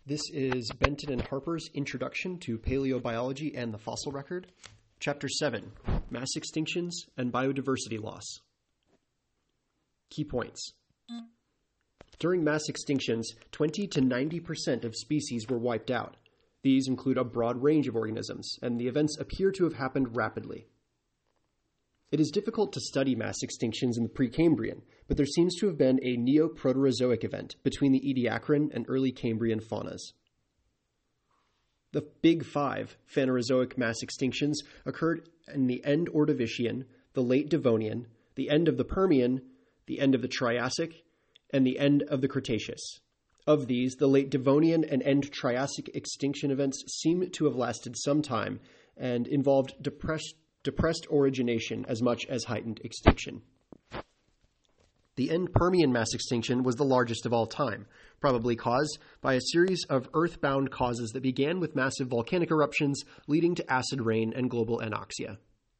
This is Benton and Harper's Introduction to Paleobiology and the Fossil Record, Chapter 7, Mass Extinctions and Biodiversity Loss. Key points. During mass extinctions, 20 to 90% of species were wiped out. These include a broad range of organisms, and the events appear to have happened rapidly. It is difficult to study mass extinctions in the Precambrian, but there seems to have been a Neoproterozoic event between the Ediacaran and early Cambrian faunas. The Big Five Phanerozoic mass extinctions occurred in the end Ordovician, the late Devonian, the end of the Permian, the end of the Triassic, and the end of the Cretaceous. Of these, the late Devonian and end Triassic extinction events seem to have lasted some time and involved depressed origination as much as heightened extinction. The end Permian mass extinction was the largest of all time, probably caused by a series of earthbound causes that began with massive volcanic eruptions leading to acid rain and global anoxia.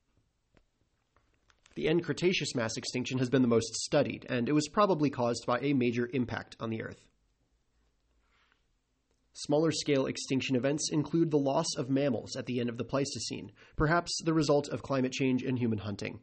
The end Cretaceous mass extinction has been the most studied, and it was probably caused by a major impact on the Earth. Smaller-scale extinction events include the loss of mammals at the end of the Pleistocene, perhaps the result of climate change and human hunting.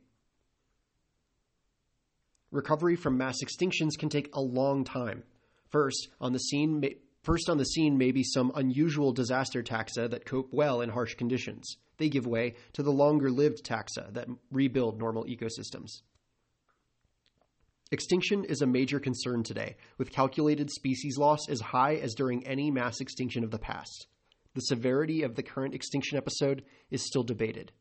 Recovery from mass extinctions can take a long time. First on the scene may be some unusual disaster taxa that cope well in harsh conditions. They give way to the longer-lived taxa that rebuild normal ecosystems. Extinction is a major concern today, with calculated species loss as high as during any mass extinction of the past. The severity of the current extinction episode is still debated.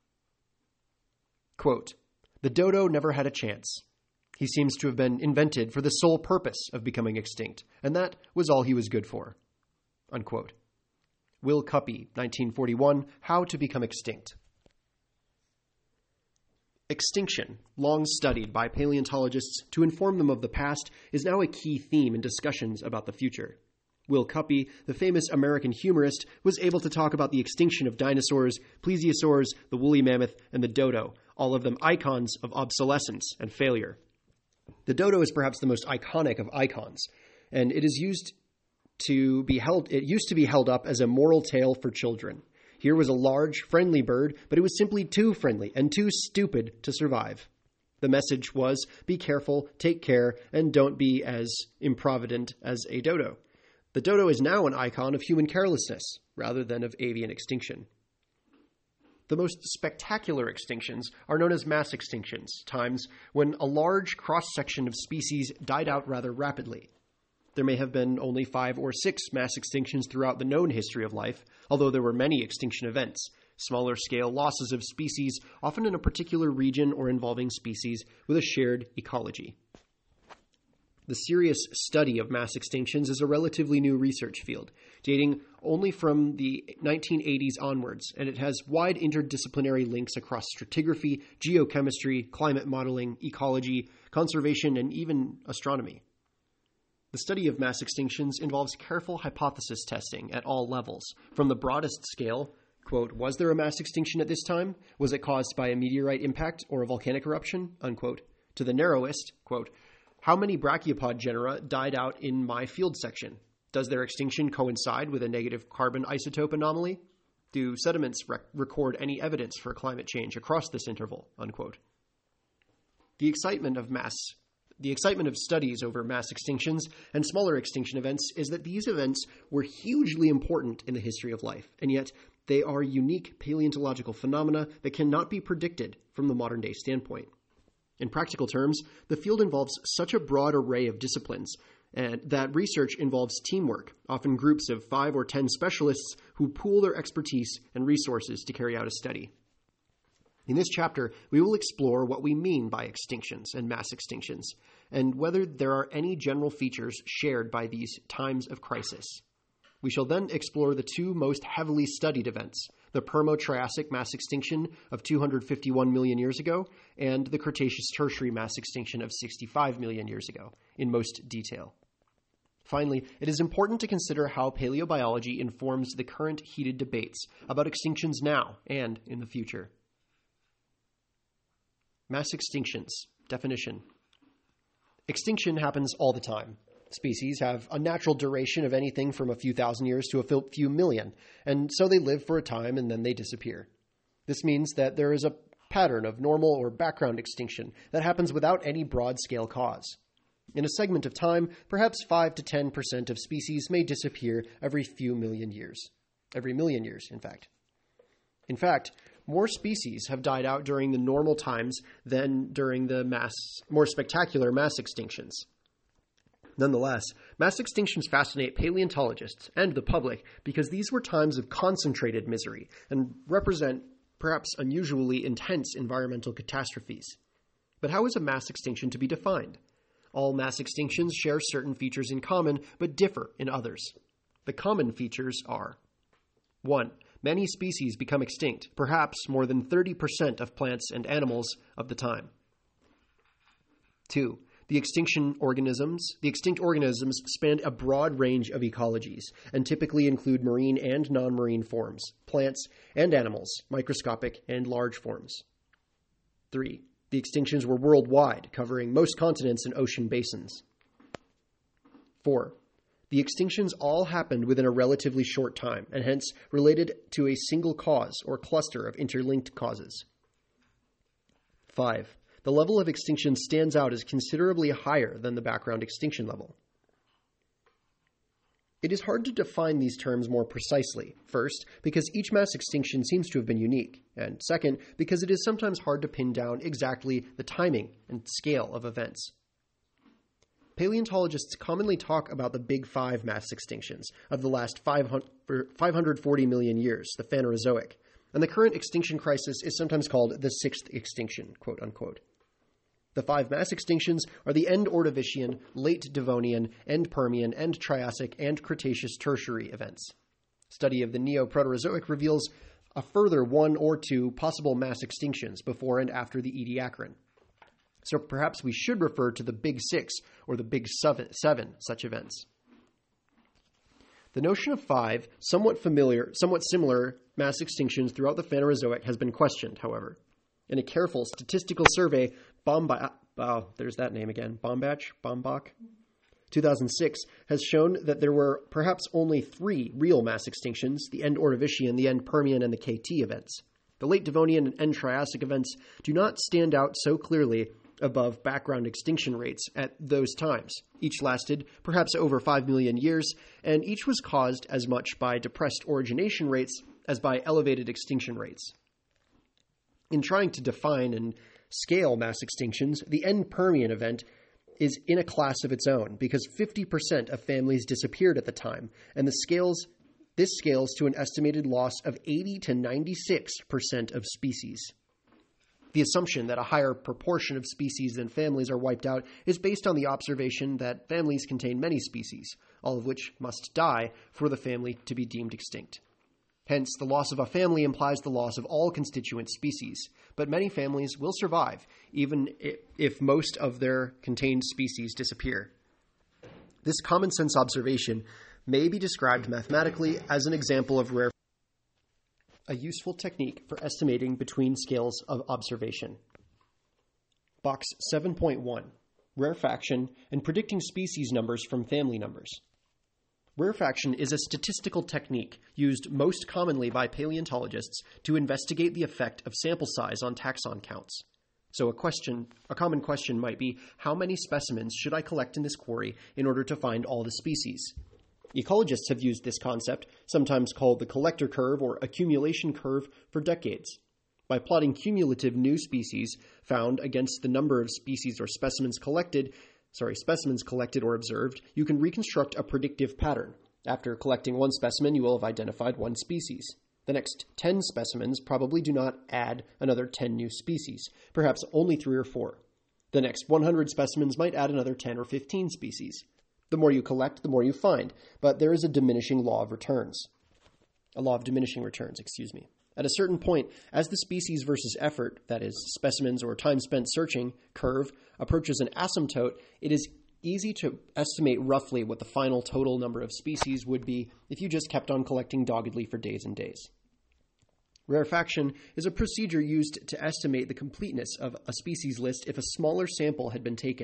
Quote, "The dodo never had a chance. He seems to have been invented for the sole purpose of becoming extinct, and that was all he was good for." Unquote. Will Cuppy, 1941, How to Become Extinct. Extinction, long studied by paleontologists to inform them of the past, is now a key theme in discussions about the future. Will Cuppy, the famous American humorist, was able to talk about the extinction of dinosaurs, plesiosaurs, the woolly mammoth, and the dodo, all of them icons of obsolescence and failure. The dodo is perhaps the most iconic of icons, and it used to be held up as a moral tale for children. Here was a large, friendly bird, but it was simply too friendly and too stupid to survive. The message was, be careful, take care, and don't be as improvident as a dodo. The dodo is now an icon of human carelessness, rather than of avian extinction. The most spectacular extinctions are known as mass extinctions, times when a large cross-section of species died out rather rapidly. There may have been only 5 or 6 mass extinctions throughout the known history of life, although there were many extinction events, smaller-scale losses of species, often in a particular region or involving species with a shared ecology. The serious study of mass extinctions is a relatively new research field, dating only from the 1980s onwards, and it has wide interdisciplinary links across stratigraphy, geochemistry, climate modeling, ecology, conservation, and even astronomy. The study of mass extinctions involves careful hypothesis testing at all levels, from the broadest scale, quote, was there a mass extinction at this time? Was it caused by a meteorite impact or a volcanic eruption? Unquote, to the narrowest, quote, how many brachiopod genera died out in my field section? Does their extinction coincide with a negative carbon isotope anomaly? Do sediments record any evidence for climate change across this interval? Unquote. The excitement of studies over mass extinctions and smaller extinction events is that these events were hugely important in the history of life, and yet they are unique paleontological phenomena that cannot be predicted from the modern-day standpoint. In practical terms, the field involves such a broad array of disciplines and that research involves teamwork, often groups of 5 or 10 specialists who pool their expertise and resources to carry out a study. In this chapter, we will explore what we mean by extinctions and mass extinctions, and whether there are any general features shared by these times of crisis. We shall then explore the 2 most heavily studied events, the Permo-Triassic mass extinction of 251 million years ago and the Cretaceous-Tertiary mass extinction of 65 million years ago, in most detail. Finally, it is important to consider how paleobiology informs the current heated debates about extinctions now and in the future. Mass extinctions. Definition. Extinction happens all the time. Species have a natural duration of anything from a few thousand years to a few million, and so they live for a time and then they disappear. This means that there is a pattern of normal or background extinction that happens without any broad-scale cause. In a segment of time, perhaps 5 to 10% of species may disappear every few million years. Every million years, in fact. In fact, more species have died out during the normal times than during the more spectacular mass extinctions. Nonetheless, mass extinctions fascinate paleontologists and the public because these were times of concentrated misery and represent perhaps unusually intense environmental catastrophes. But how is a mass extinction to be defined? All mass extinctions share certain features in common, but differ in others. The common features are: 1. Many species become extinct, perhaps more than 30% of plants and animals of the time. 2. The extinct organisms span a broad range of ecologies and typically include marine and non-marine forms, plants and animals, microscopic and large forms. 3. The extinctions were worldwide, covering most continents and ocean basins. 4. The extinctions all happened within a relatively short time, and hence related to a single cause or cluster of interlinked causes. 5. The level of extinction stands out as considerably higher than the background extinction level. It is hard to define these terms more precisely, first, because each mass extinction seems to have been unique, and second, because it is sometimes hard to pin down exactly the timing and scale of events. Paleontologists commonly talk about the Big Five mass extinctions of the last 540 million years, the Phanerozoic, and the current extinction crisis is sometimes called the sixth extinction, quote unquote. The five mass extinctions are the End Ordovician, Late Devonian, End Permian, End Triassic, and Cretaceous Tertiary events. Study of the Neo-Proterozoic reveals a further one or two possible mass extinctions before and after the Ediacaran. So perhaps we should refer to the Big Six or the Big Seven such events. The notion of five, somewhat similar mass extinctions throughout the Phanerozoic has been questioned, however. In a careful statistical survey, Bombach, 2006, has shown that there were perhaps only three real mass extinctions, the End Ordovician, the End Permian, and the KT events. The Late Devonian and End Triassic events do not stand out so clearly above background extinction rates at those times. Each lasted perhaps over 5 million years, and each was caused as much by depressed origination rates as by elevated extinction rates. In trying to define and scale mass extinctions, the End Permian event is in a class of its own because 50% of families disappeared at the time, and this scales to an estimated loss of 80 to 96% of species. The assumption that a higher proportion of species than families are wiped out is based on the observation that families contain many species, all of which must die for the family to be deemed extinct. Hence, the loss of a family implies the loss of all constituent species, but many families will survive, even if most of their contained species disappear. This common-sense observation may be described mathematically as an example of a useful technique for estimating between scales of observation. Box 7.1, Rarefaction and Predicting Species Numbers from Family Numbers. Rarefaction is a statistical technique used most commonly by paleontologists to investigate the effect of sample size on taxon counts. So a common question might be, how many specimens should I collect in this quarry in order to find all the species? Ecologists have used this concept, sometimes called the collector curve or accumulation curve, for decades. By plotting cumulative new species found against the number of species or specimens collected or observed, you can reconstruct a predictive pattern. After collecting one specimen, you will have identified one species. The next 10 specimens probably do not add another 10 new species, perhaps only 3 or 4. The next 100 specimens might add another 10 or 15 species. The more you collect, the more you find, but there is a law of diminishing returns. At a certain point, as the species versus effort, that is, specimens or time spent searching, curve approaches an asymptote, it is easy to estimate roughly what the final total number of species would be if you just kept on collecting doggedly for days and days. Rarefaction is a procedure used to estimate the completeness of a species list if a smaller sample had been taken.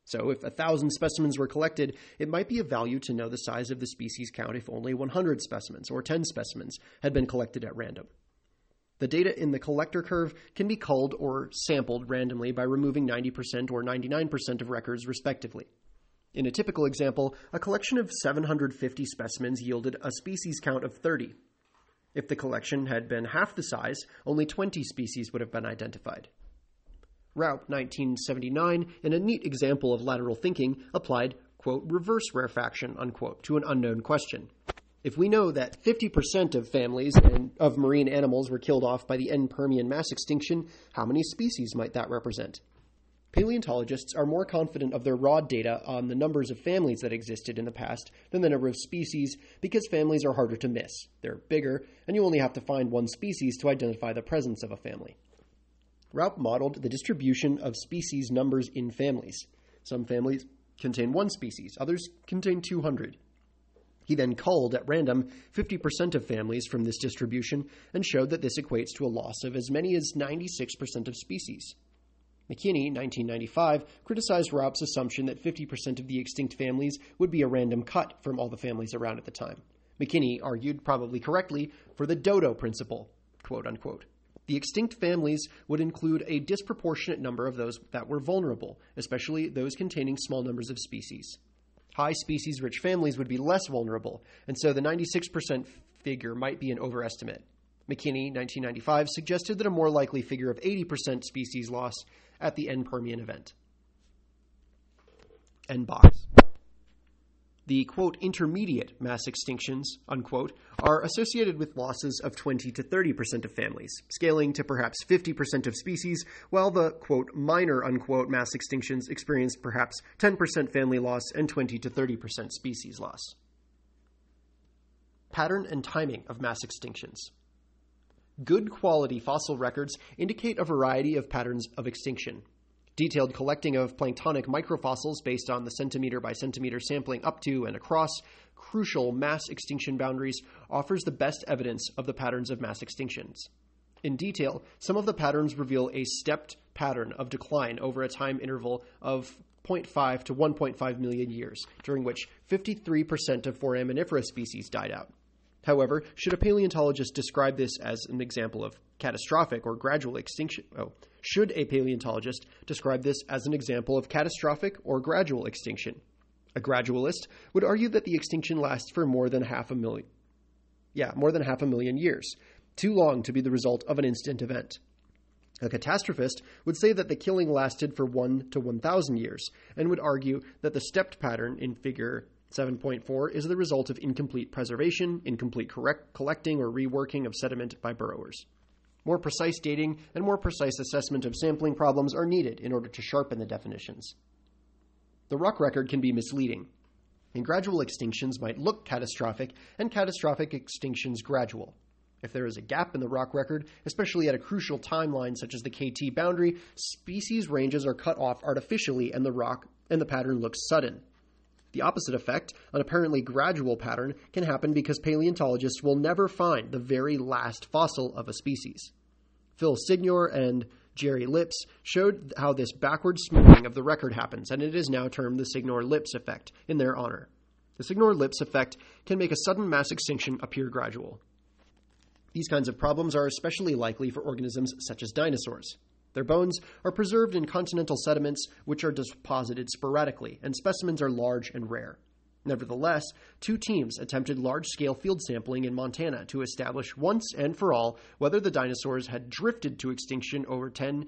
So if 1,000 specimens were collected, it might be of value to know the size of the species count if only 100 specimens or 10 specimens had been collected at random. The data in the collector curve can be culled or sampled randomly by removing 90% or 99% of records respectively. In a typical example, a collection of 750 specimens yielded a species count of 30. If the collection had been half the size, only 20 species would have been identified. Raup, 1979, in a neat example of lateral thinking, applied, quote, reverse rarefaction, unquote, to an unknown question. If we know that 50% of families of marine animals were killed off by the end Permian mass extinction, how many species might that represent? Paleontologists are more confident of their raw data on the numbers of families that existed in the past than the number of species because families are harder to miss. They're bigger, and you only have to find one species to identify the presence of a family. Raup modeled the distribution of species numbers in families. Some families contain one species, others contain 200. He then culled at random 50% of families from this distribution and showed that this equates to a loss of as many as 96% of species. McKinney, 1995, criticized Raup's assumption that 50% of the extinct families would be a random cut from all the families around at the time. McKinney argued, probably correctly, for the dodo principle, quote unquote. The extinct families would include a disproportionate number of those that were vulnerable, especially those containing small numbers of species. High species-rich families would be less vulnerable, and so the 96% figure might be an overestimate. McKinney, 1995, suggested that a more likely figure of 80% species loss at the end Permian event. End box. The, quote, intermediate mass extinctions, unquote, are associated with losses of 20 to 30% of families, scaling to perhaps 50% of species, while the, quote, minor, unquote, mass extinctions experience perhaps 10% family loss and 20 to 30% species loss. Pattern and timing of mass extinctions. Good quality fossil records indicate a variety of patterns of extinction. Detailed collecting of planktonic microfossils based on the centimeter by centimeter sampling up to and across crucial mass extinction boundaries offers the best evidence of the patterns of mass extinctions. In detail, some of the patterns reveal a stepped pattern of decline over a time interval of 0.5 to 1.5 million years, during which 53% of foraminiferous species died out. However, should a paleontologist describe this as an example of catastrophic or gradual extinction? Should a paleontologist describe this as an example of catastrophic or gradual extinction? A gradualist would argue that the extinction lasts for more than half a million years, too long to be the result of an instant event. A catastrophist would say that the killing lasted for 1 to 1,000 years, and would argue that the stepped pattern in figure 7.4 is the result of incomplete preservation, incomplete collecting or reworking of sediment by burrowers. More precise dating and more precise assessment of sampling problems are needed in order to sharpen the definitions. The rock record can be misleading, and gradual extinctions might look catastrophic, and catastrophic extinctions gradual. If there is a gap in the rock record, especially at a crucial timeline such as the KT boundary, species ranges are cut off artificially and the pattern looks sudden. The opposite effect, an apparently gradual pattern, can happen because paleontologists will never find the very last fossil of a species. Phil Signor and Jerry Lips showed how this backward smoothing of the record happens, and it is now termed the Signor-Lips effect in their honor. The Signor-Lips effect can make a sudden mass extinction appear gradual. These kinds of problems are especially likely for organisms such as dinosaurs. Their bones are preserved in continental sediments, which are deposited sporadically, and specimens are large and rare. Nevertheless, 2 teams attempted large-scale field sampling in Montana to establish once and for all whether the dinosaurs had drifted to extinction over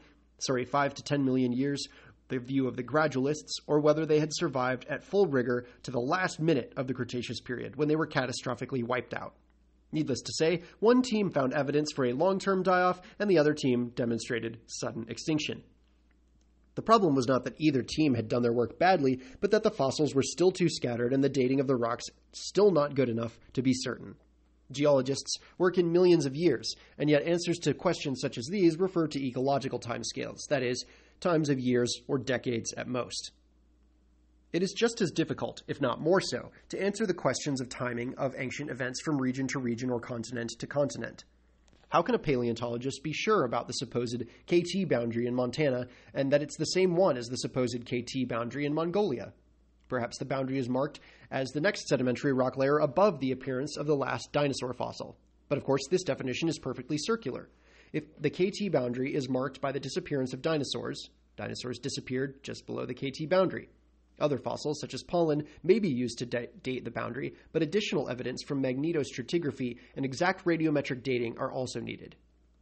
5 to 10 million years, the view of the gradualists, or whether they had survived at full rigor to the last minute of the Cretaceous period, when they were catastrophically wiped out. Needless to say, one team found evidence for a long-term die-off, and the other team demonstrated sudden extinction. The problem was not that either team had done their work badly, but that the fossils were still too scattered and the dating of the rocks still not good enough to be certain. Geologists work in millions of years, and yet answers to questions such as these refer to ecological timescales, that is, times of years or decades at most. It is just as difficult, if not more so, to answer the questions of timing of ancient events from region to region or continent to continent. How can a paleontologist be sure about the supposed KT boundary in Montana and that it's the same one as the supposed KT boundary in Mongolia? Perhaps the boundary is marked as the next sedimentary rock layer above the appearance of the last dinosaur fossil. But of course, this definition is perfectly circular. If the KT boundary is marked by the disappearance of dinosaurs disappeared just below the KT boundary. Other fossils, such as pollen, may be used to date the boundary, but additional evidence from magnetostratigraphy and exact radiometric dating are also needed.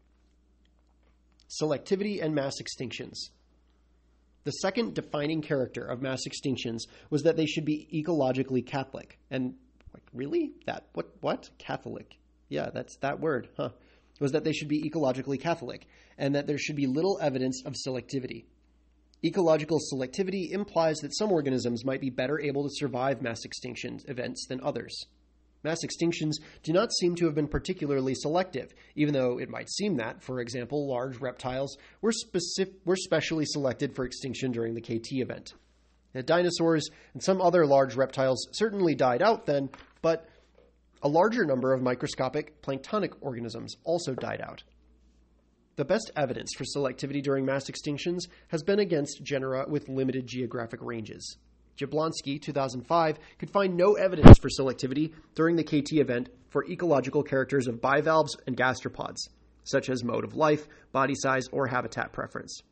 Selectivity and mass extinctions. The second defining character of mass extinctions was that they should be ecologically Catholic. And, really? What? Catholic. Yeah, that's that word, huh? Was that they should be ecologically Catholic, and that there should be little evidence of selectivity. Ecological selectivity implies that some organisms might be better able to survive mass extinction events than others. Mass extinctions do not seem to have been particularly selective, even though it might seem that, for example, large reptiles were specially selected for extinction during the KT event. Now, dinosaurs and some other large reptiles certainly died out then, but a larger number of microscopic planktonic organisms also died out. The best evidence for selectivity during mass extinctions has been against genera with limited geographic ranges. Jablonski, 2005, could find no evidence for selectivity during the KT event for ecological characters of bivalves and gastropods, such as mode of life, body size, or habitat preference.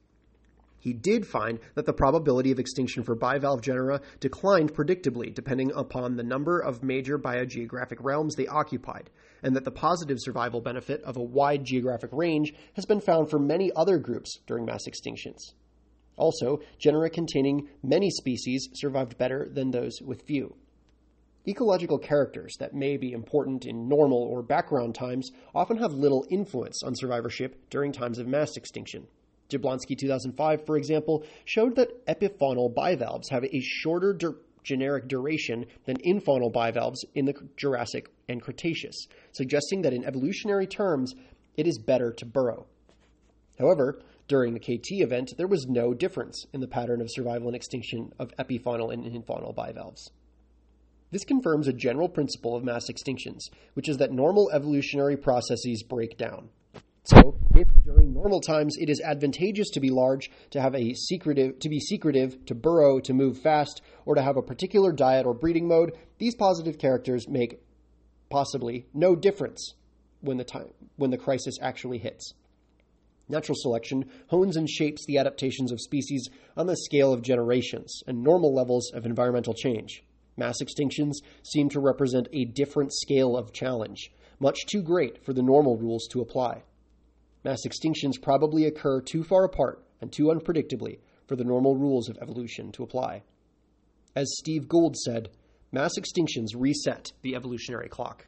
He did find that the probability of extinction for bivalve genera declined predictably depending upon the number of major biogeographic realms they occupied, and that the positive survival benefit of a wide geographic range has been found for many other groups during mass extinctions. Also, genera containing many species survived better than those with few. Ecological characters that may be important in normal or background times often have little influence on survivorship during times of mass extinction. Jablonski 2005, for example, showed that epifaunal bivalves have a shorter generic duration than infaunal bivalves in the Jurassic and Cretaceous, suggesting that in evolutionary terms, it is better to burrow. However, during the KT event, there was no difference in the pattern of survival and extinction of epifaunal and infaunal bivalves. This confirms a general principle of mass extinctions, which is that normal evolutionary processes break down. So, if during normal times it is advantageous to be large, to be secretive, to burrow, to move fast, or to have a particular diet or breeding mode, these positive characters make possibly no difference when the crisis actually hits. Natural selection hones and shapes the adaptations of species on the scale of generations and normal levels of environmental change. Mass extinctions seem to represent a different scale of challenge, much too great for the normal rules to apply. Mass extinctions probably occur too far apart and too unpredictably for the normal rules of evolution to apply. As Steve Gould said, mass extinctions reset the evolutionary clock.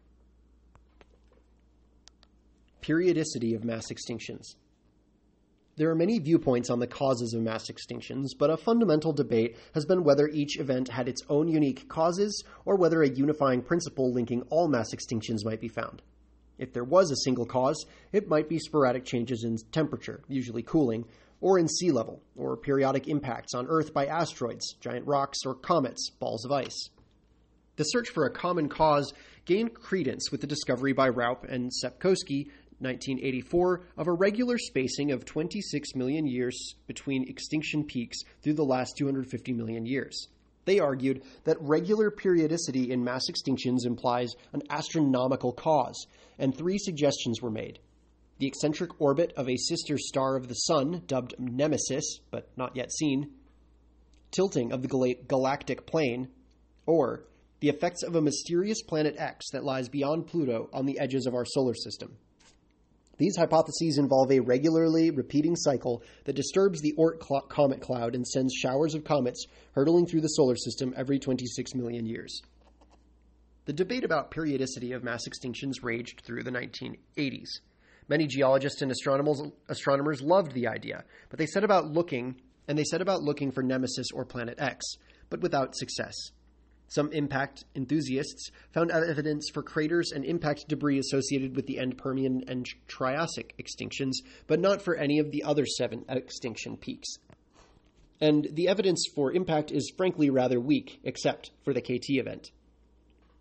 Periodicity of mass extinctions. There are many viewpoints on the causes of mass extinctions, but a fundamental debate has been whether each event had its own unique causes or whether a unifying principle linking all mass extinctions might be found. If there was a single cause, it might be sporadic changes in temperature, usually cooling, or in sea level, or periodic impacts on Earth by asteroids, giant rocks, or comets, balls of ice. The search for a common cause gained credence with the discovery by Raup and Sepkoski, 1984, of a regular spacing of 26 million years between extinction peaks through the last 250 million years. They argued that regular periodicity in mass extinctions implies an astronomical cause, and three suggestions were made. The eccentric orbit of a sister star of the Sun, dubbed Nemesis, but not yet seen, tilting of the galactic plane, or the effects of a mysterious planet X that lies beyond Pluto on the edges of our solar system. These hypotheses involve a regularly repeating cycle that disturbs the Oort comet cloud and sends showers of comets hurtling through the solar system every 26 million years. The debate about periodicity of mass extinctions raged through the 1980s. Many geologists and astronomers loved the idea, but they set about looking for Nemesis or Planet X, but without success. Some impact enthusiasts found evidence for craters and impact debris associated with the end Permian and Triassic extinctions, but not for any of the other 7 extinction peaks. And the evidence for impact is frankly rather weak, except for the KT event.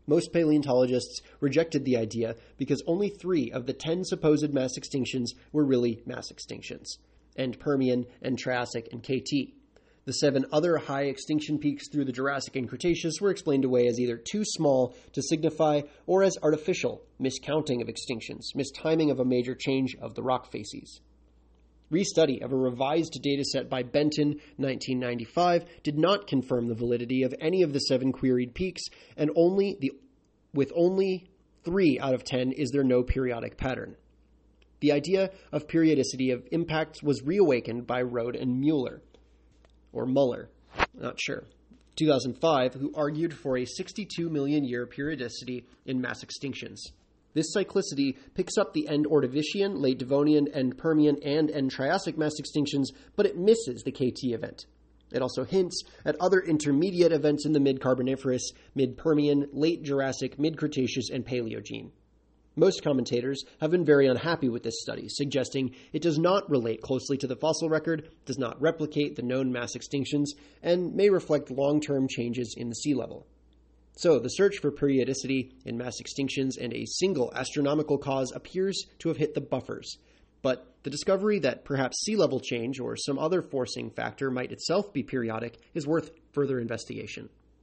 Most paleontologists rejected the idea because only 3 of the 10 supposed mass extinctions were really mass extinctions: End Permian, End Triassic, and KT. The 7 other high extinction peaks through the Jurassic and Cretaceous were explained away as either too small to signify or as artificial, miscounting of extinctions, mistiming of a major change of the rock facies. Restudy of a revised dataset by Benton, 1995, did not confirm the validity of any of the 7 queried peaks, and with only 3 out of 10 is there no periodic pattern. The idea of periodicity of impacts was reawakened by Rode and Mueller, or Muller, not sure, 2005, who argued for a 62 million year periodicity in mass extinctions. This cyclicity picks up the End Ordovician, Late Devonian, End Permian, and End Triassic mass extinctions, but it misses the KT event. It also hints at other intermediate events in the Mid-Carboniferous, Mid-Permian, Late Jurassic, Mid-Cretaceous, and Paleogene. Most commentators have been very unhappy with this study, suggesting it does not relate closely to the fossil record, does not replicate the known mass extinctions, and may reflect long-term changes in the sea level. So, the search for periodicity in mass extinctions and a single astronomical cause appears to have hit the buffers. But the discovery that perhaps sea level change or some other forcing factor might itself be periodic is worth further investigation.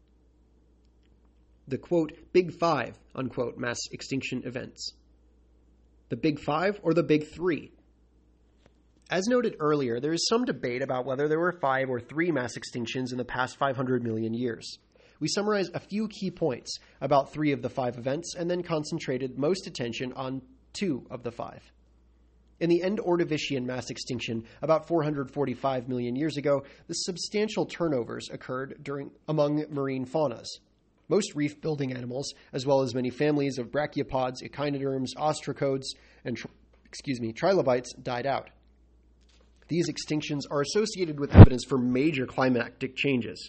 The, quote, Big Five, unquote, mass extinction events. The Big Five or the Big Three? As noted earlier, there is some debate about whether there were 5 or 3 mass extinctions in the past 500 million years. We summarized a few key points about 3 of the 5 events and then concentrated most attention on 2 of the 5. In the End Ordovician mass extinction about 445 million years ago, the substantial turnovers occurred among marine faunas. Most reef-building animals, as well as many families of brachiopods, echinoderms, ostracods, and trilobites, died out. These extinctions are associated with evidence for major climatic changes.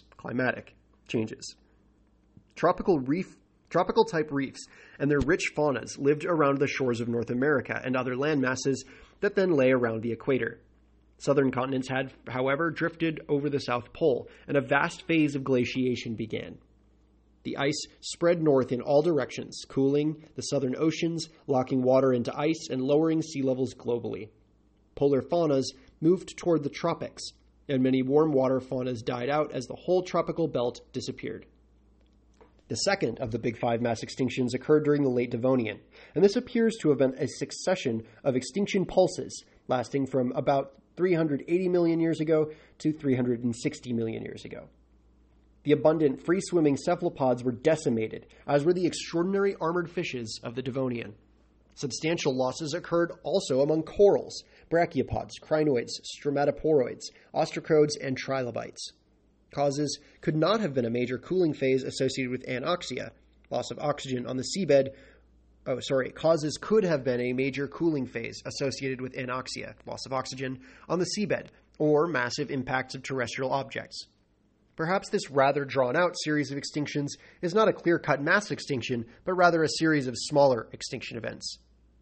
Tropical-type reefs and their rich faunas lived around the shores of North America and other land masses that then lay around the equator. Southern continents had, however, drifted over the South Pole, and a vast phase of glaciation began. The ice spread north in all directions, cooling the southern oceans, locking water into ice, and lowering sea levels globally. Polar faunas moved toward the tropics, and many warm water faunas died out as the whole tropical belt disappeared. The second of the Big Five mass extinctions occurred during the Late Devonian, and this appears to have been a succession of extinction pulses lasting from about 380 million years ago to 360 million years ago. The abundant free-swimming cephalopods were decimated, as were the extraordinary armored fishes of the Devonian. Substantial losses occurred also among corals, brachiopods, crinoids, stromatoporoids, ostracods, and trilobites. Causes could not have been a major cooling phase associated with anoxia, loss of oxygen on the seabed. Causes could have been a major cooling phase associated with anoxia, loss of oxygen on the seabed, or massive impacts of terrestrial objects. Perhaps this rather drawn-out series of extinctions is not a clear-cut mass extinction, but rather a series of smaller extinction events.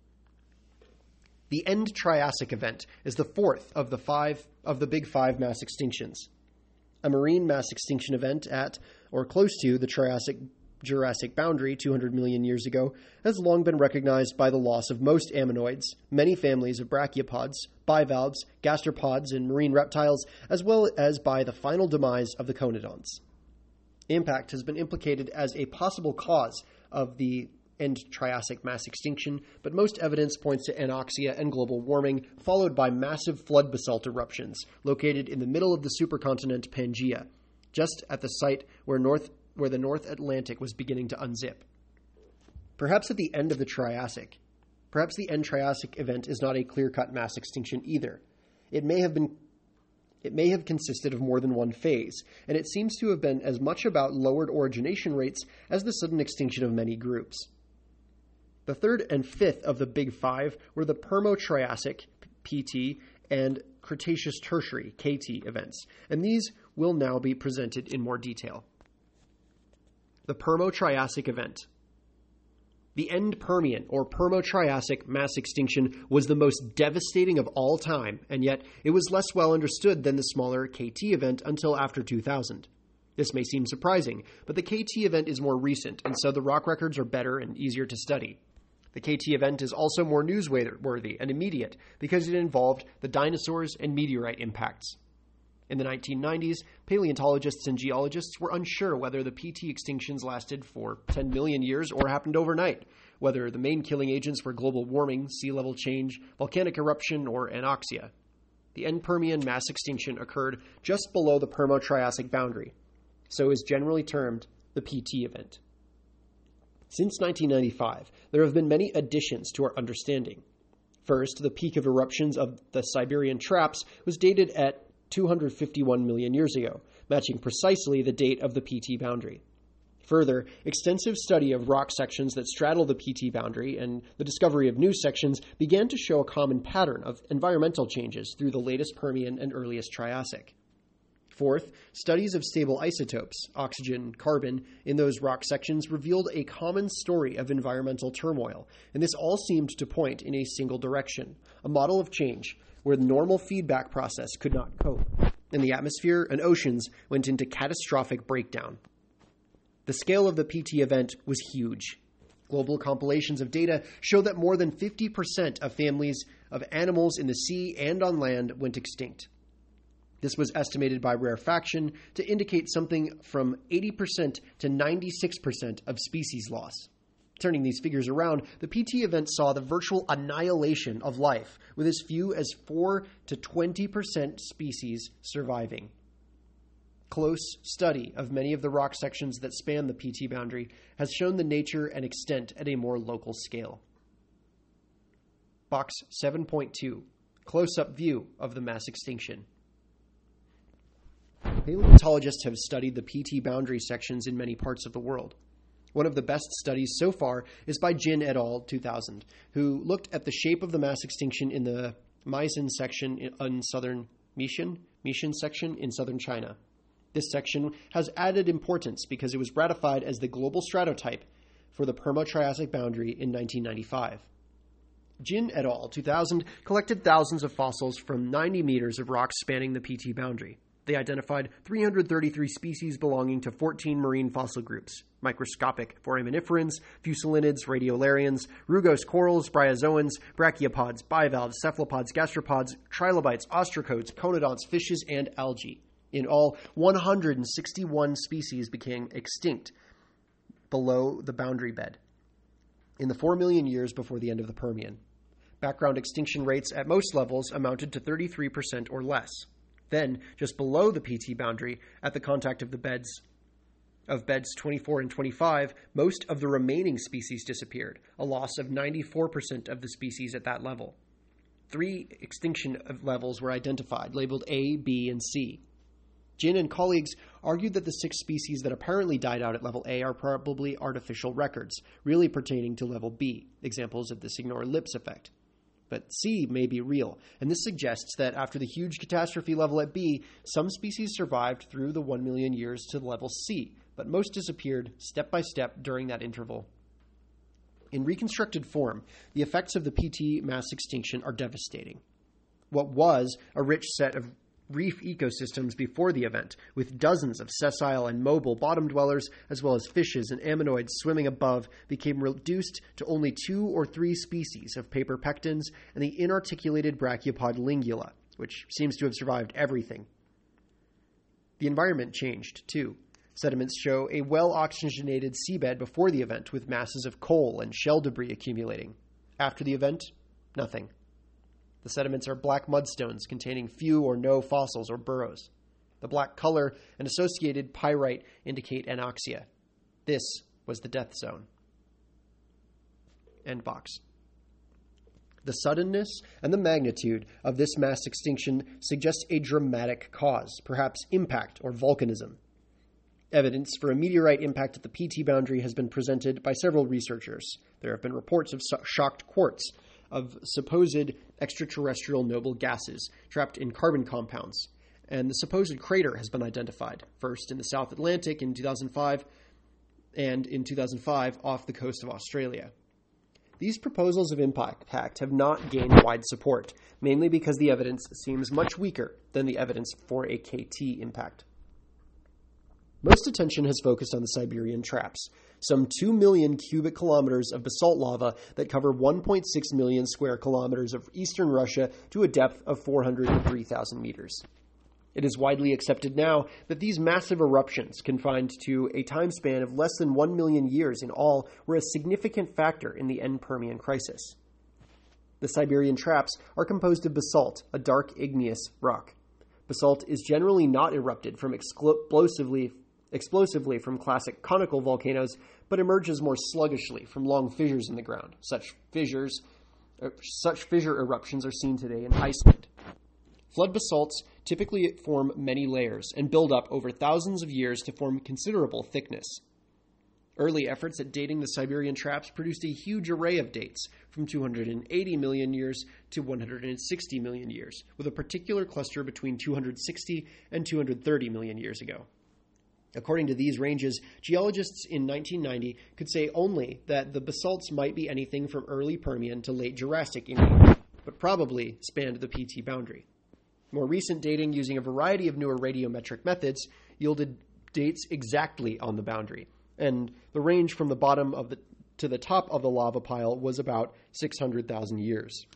The End Triassic event is the fourth of the Big Five mass extinctions. A marine mass extinction event at, or close to, the Triassic-Jurassic boundary 200 million years ago has long been recognized by the loss of most ammonoids, many families of brachiopods, bivalves, gastropods, and marine reptiles, as well as by the final demise of the conodonts. Impact has been implicated as a possible cause of the End Triassic mass extinction, but most evidence points to anoxia and global warming, followed by massive flood basalt eruptions located in the middle of the supercontinent Pangaea, just at the site where the North Atlantic was beginning to unzip. Perhaps the End Triassic event is not a clear-cut mass extinction either. It may have consisted of more than one phase, and it seems to have been as much about lowered origination rates as the sudden extinction of many groups. The third and fifth of the Big Five were the Permo-Triassic, PT, and Cretaceous Tertiary, KT, events, and these will now be presented in more detail. The Permo-Triassic event. The End Permian, or Permo-Triassic mass extinction, was the most devastating of all time, and yet it was less well understood than the smaller KT event until after 2000. This may seem surprising, but the KT event is more recent, and so the rock records are better and easier to study. The KT event is also more newsworthy and immediate because it involved the dinosaurs and meteorite impacts. In the 1990s, paleontologists and geologists were unsure whether the PT extinctions lasted for 10 million years or happened overnight, whether the main killing agents were global warming, sea level change, volcanic eruption, or anoxia. The end Permian mass extinction occurred just below the Permo-Triassic boundary, so is generally termed the PT event. Since 1995, there have been many additions to our understanding. First, the peak of eruptions of the Siberian traps was dated at 251 million years ago, matching precisely the date of the PT boundary. Further, extensive study of rock sections that straddle the PT boundary and the discovery of new sections began to show a common pattern of environmental changes through the latest Permian and earliest Triassic. Fourth, studies of stable isotopes, oxygen, carbon, in those rock sections revealed a common story of environmental turmoil, and this all seemed to point in a single direction, a model of change where the normal feedback process could not cope, and the atmosphere and oceans went into catastrophic breakdown. The scale of the PT event was huge. Global compilations of data show that more than 50% of families of animals in the sea and on land went extinct. This was estimated by rarefaction to indicate something from 80% to 96% of species loss. Turning these figures around, the PT event saw the virtual annihilation of life, with as few as 4 to 20% species surviving. Close study of many of the rock sections that span the PT boundary has shown the nature and extent at a more local scale. Box 7.2, close-up view of the mass extinction. Paleontologists have studied the PT boundary sections in many parts of the world. One of the best studies so far is by Jin et al. 2000, who looked at the shape of the mass extinction in the Meishan section in southern Meishan section in southern China. This section has added importance because it was ratified as the global stratotype for the Permo-Triassic boundary in 1995. Jin et al. 2000 collected thousands of fossils from 90 meters of rocks spanning the PT boundary. They identified 333 species belonging to 14 marine fossil groups: microscopic foraminiferans, fusulinids, radiolarians, rugose corals, bryozoans, brachiopods, bivalves, cephalopods, gastropods, trilobites, ostracods, conodonts, fishes, and algae. In all, 161 species became extinct below the boundary bed in the 4 million years before the end of the Permian. Background extinction rates at most levels amounted to 33% or less. Then, just below the PT boundary, at the contact of the beds 24 and 25, most of the remaining species disappeared, a loss of 94% of the species at that level. 3 extinction levels were identified, labeled A, B, and C. Jin and colleagues argued that the 6 species that apparently died out at level A are probably artificial records, really pertaining to level B, examples of the Signor-Lipps effect. But C may be real, and this suggests that after the huge catastrophe level at B, some species survived through the 1 million years to level C, but most disappeared step by step during that interval. In reconstructed form, the effects of the PT mass extinction are devastating. What was a rich set of reef ecosystems before the event, with dozens of sessile and mobile bottom dwellers, as well as fishes and ammonoids swimming above, became reduced to only 2 or 3 species of paper pectins and the inarticulated brachiopod Lingula, which seems to have survived everything. The environment changed, too. Sediments show a well-oxygenated seabed before the event, with masses of coal and shell debris accumulating. After the event, nothing. The sediments are black mudstones containing few or no fossils or burrows. The black color and associated pyrite indicate anoxia. This was the death zone. End box. The suddenness and the magnitude of this mass extinction suggests a dramatic cause, perhaps impact or volcanism. Evidence for a meteorite impact at the PT boundary has been presented by several researchers. There have been reports of shocked quartz, of supposed extraterrestrial noble gases trapped in carbon compounds, and the supposed crater has been identified, first in the South Atlantic in 2005, and in 2005 off the coast of Australia. These proposals of impact have not gained wide support, mainly because the evidence seems much weaker than the evidence for a KT impact. Most attention has focused on the Siberian traps, some 2 million cubic kilometers of basalt lava that cover 1.6 million square kilometers of eastern Russia to a depth of 403,000 meters. It is widely accepted now that these massive eruptions, confined to a time span of less than 1 million years in all, were a significant factor in the end Permian crisis. The Siberian traps are composed of basalt, a dark igneous rock. Basalt is generally not erupted from explosively from classic conical volcanoes, but emerges more sluggishly from long fissures in the ground. Such fissure eruptions are seen today in Iceland. Flood basalts typically form many layers and build up over thousands of years to form considerable thickness. Early efforts at dating the Siberian traps produced a huge array of dates, from 280 million years to 160 million years, with a particular cluster between 260 and 230 million years ago. According to these ranges, geologists in 1990 could say only that the basalts might be anything from early Permian to late Jurassic in age, but probably spanned the PT boundary. More recent dating using a variety of newer radiometric methods yielded dates exactly on the boundary, and the range from the bottom to the top of the lava pile was about 600,000 years.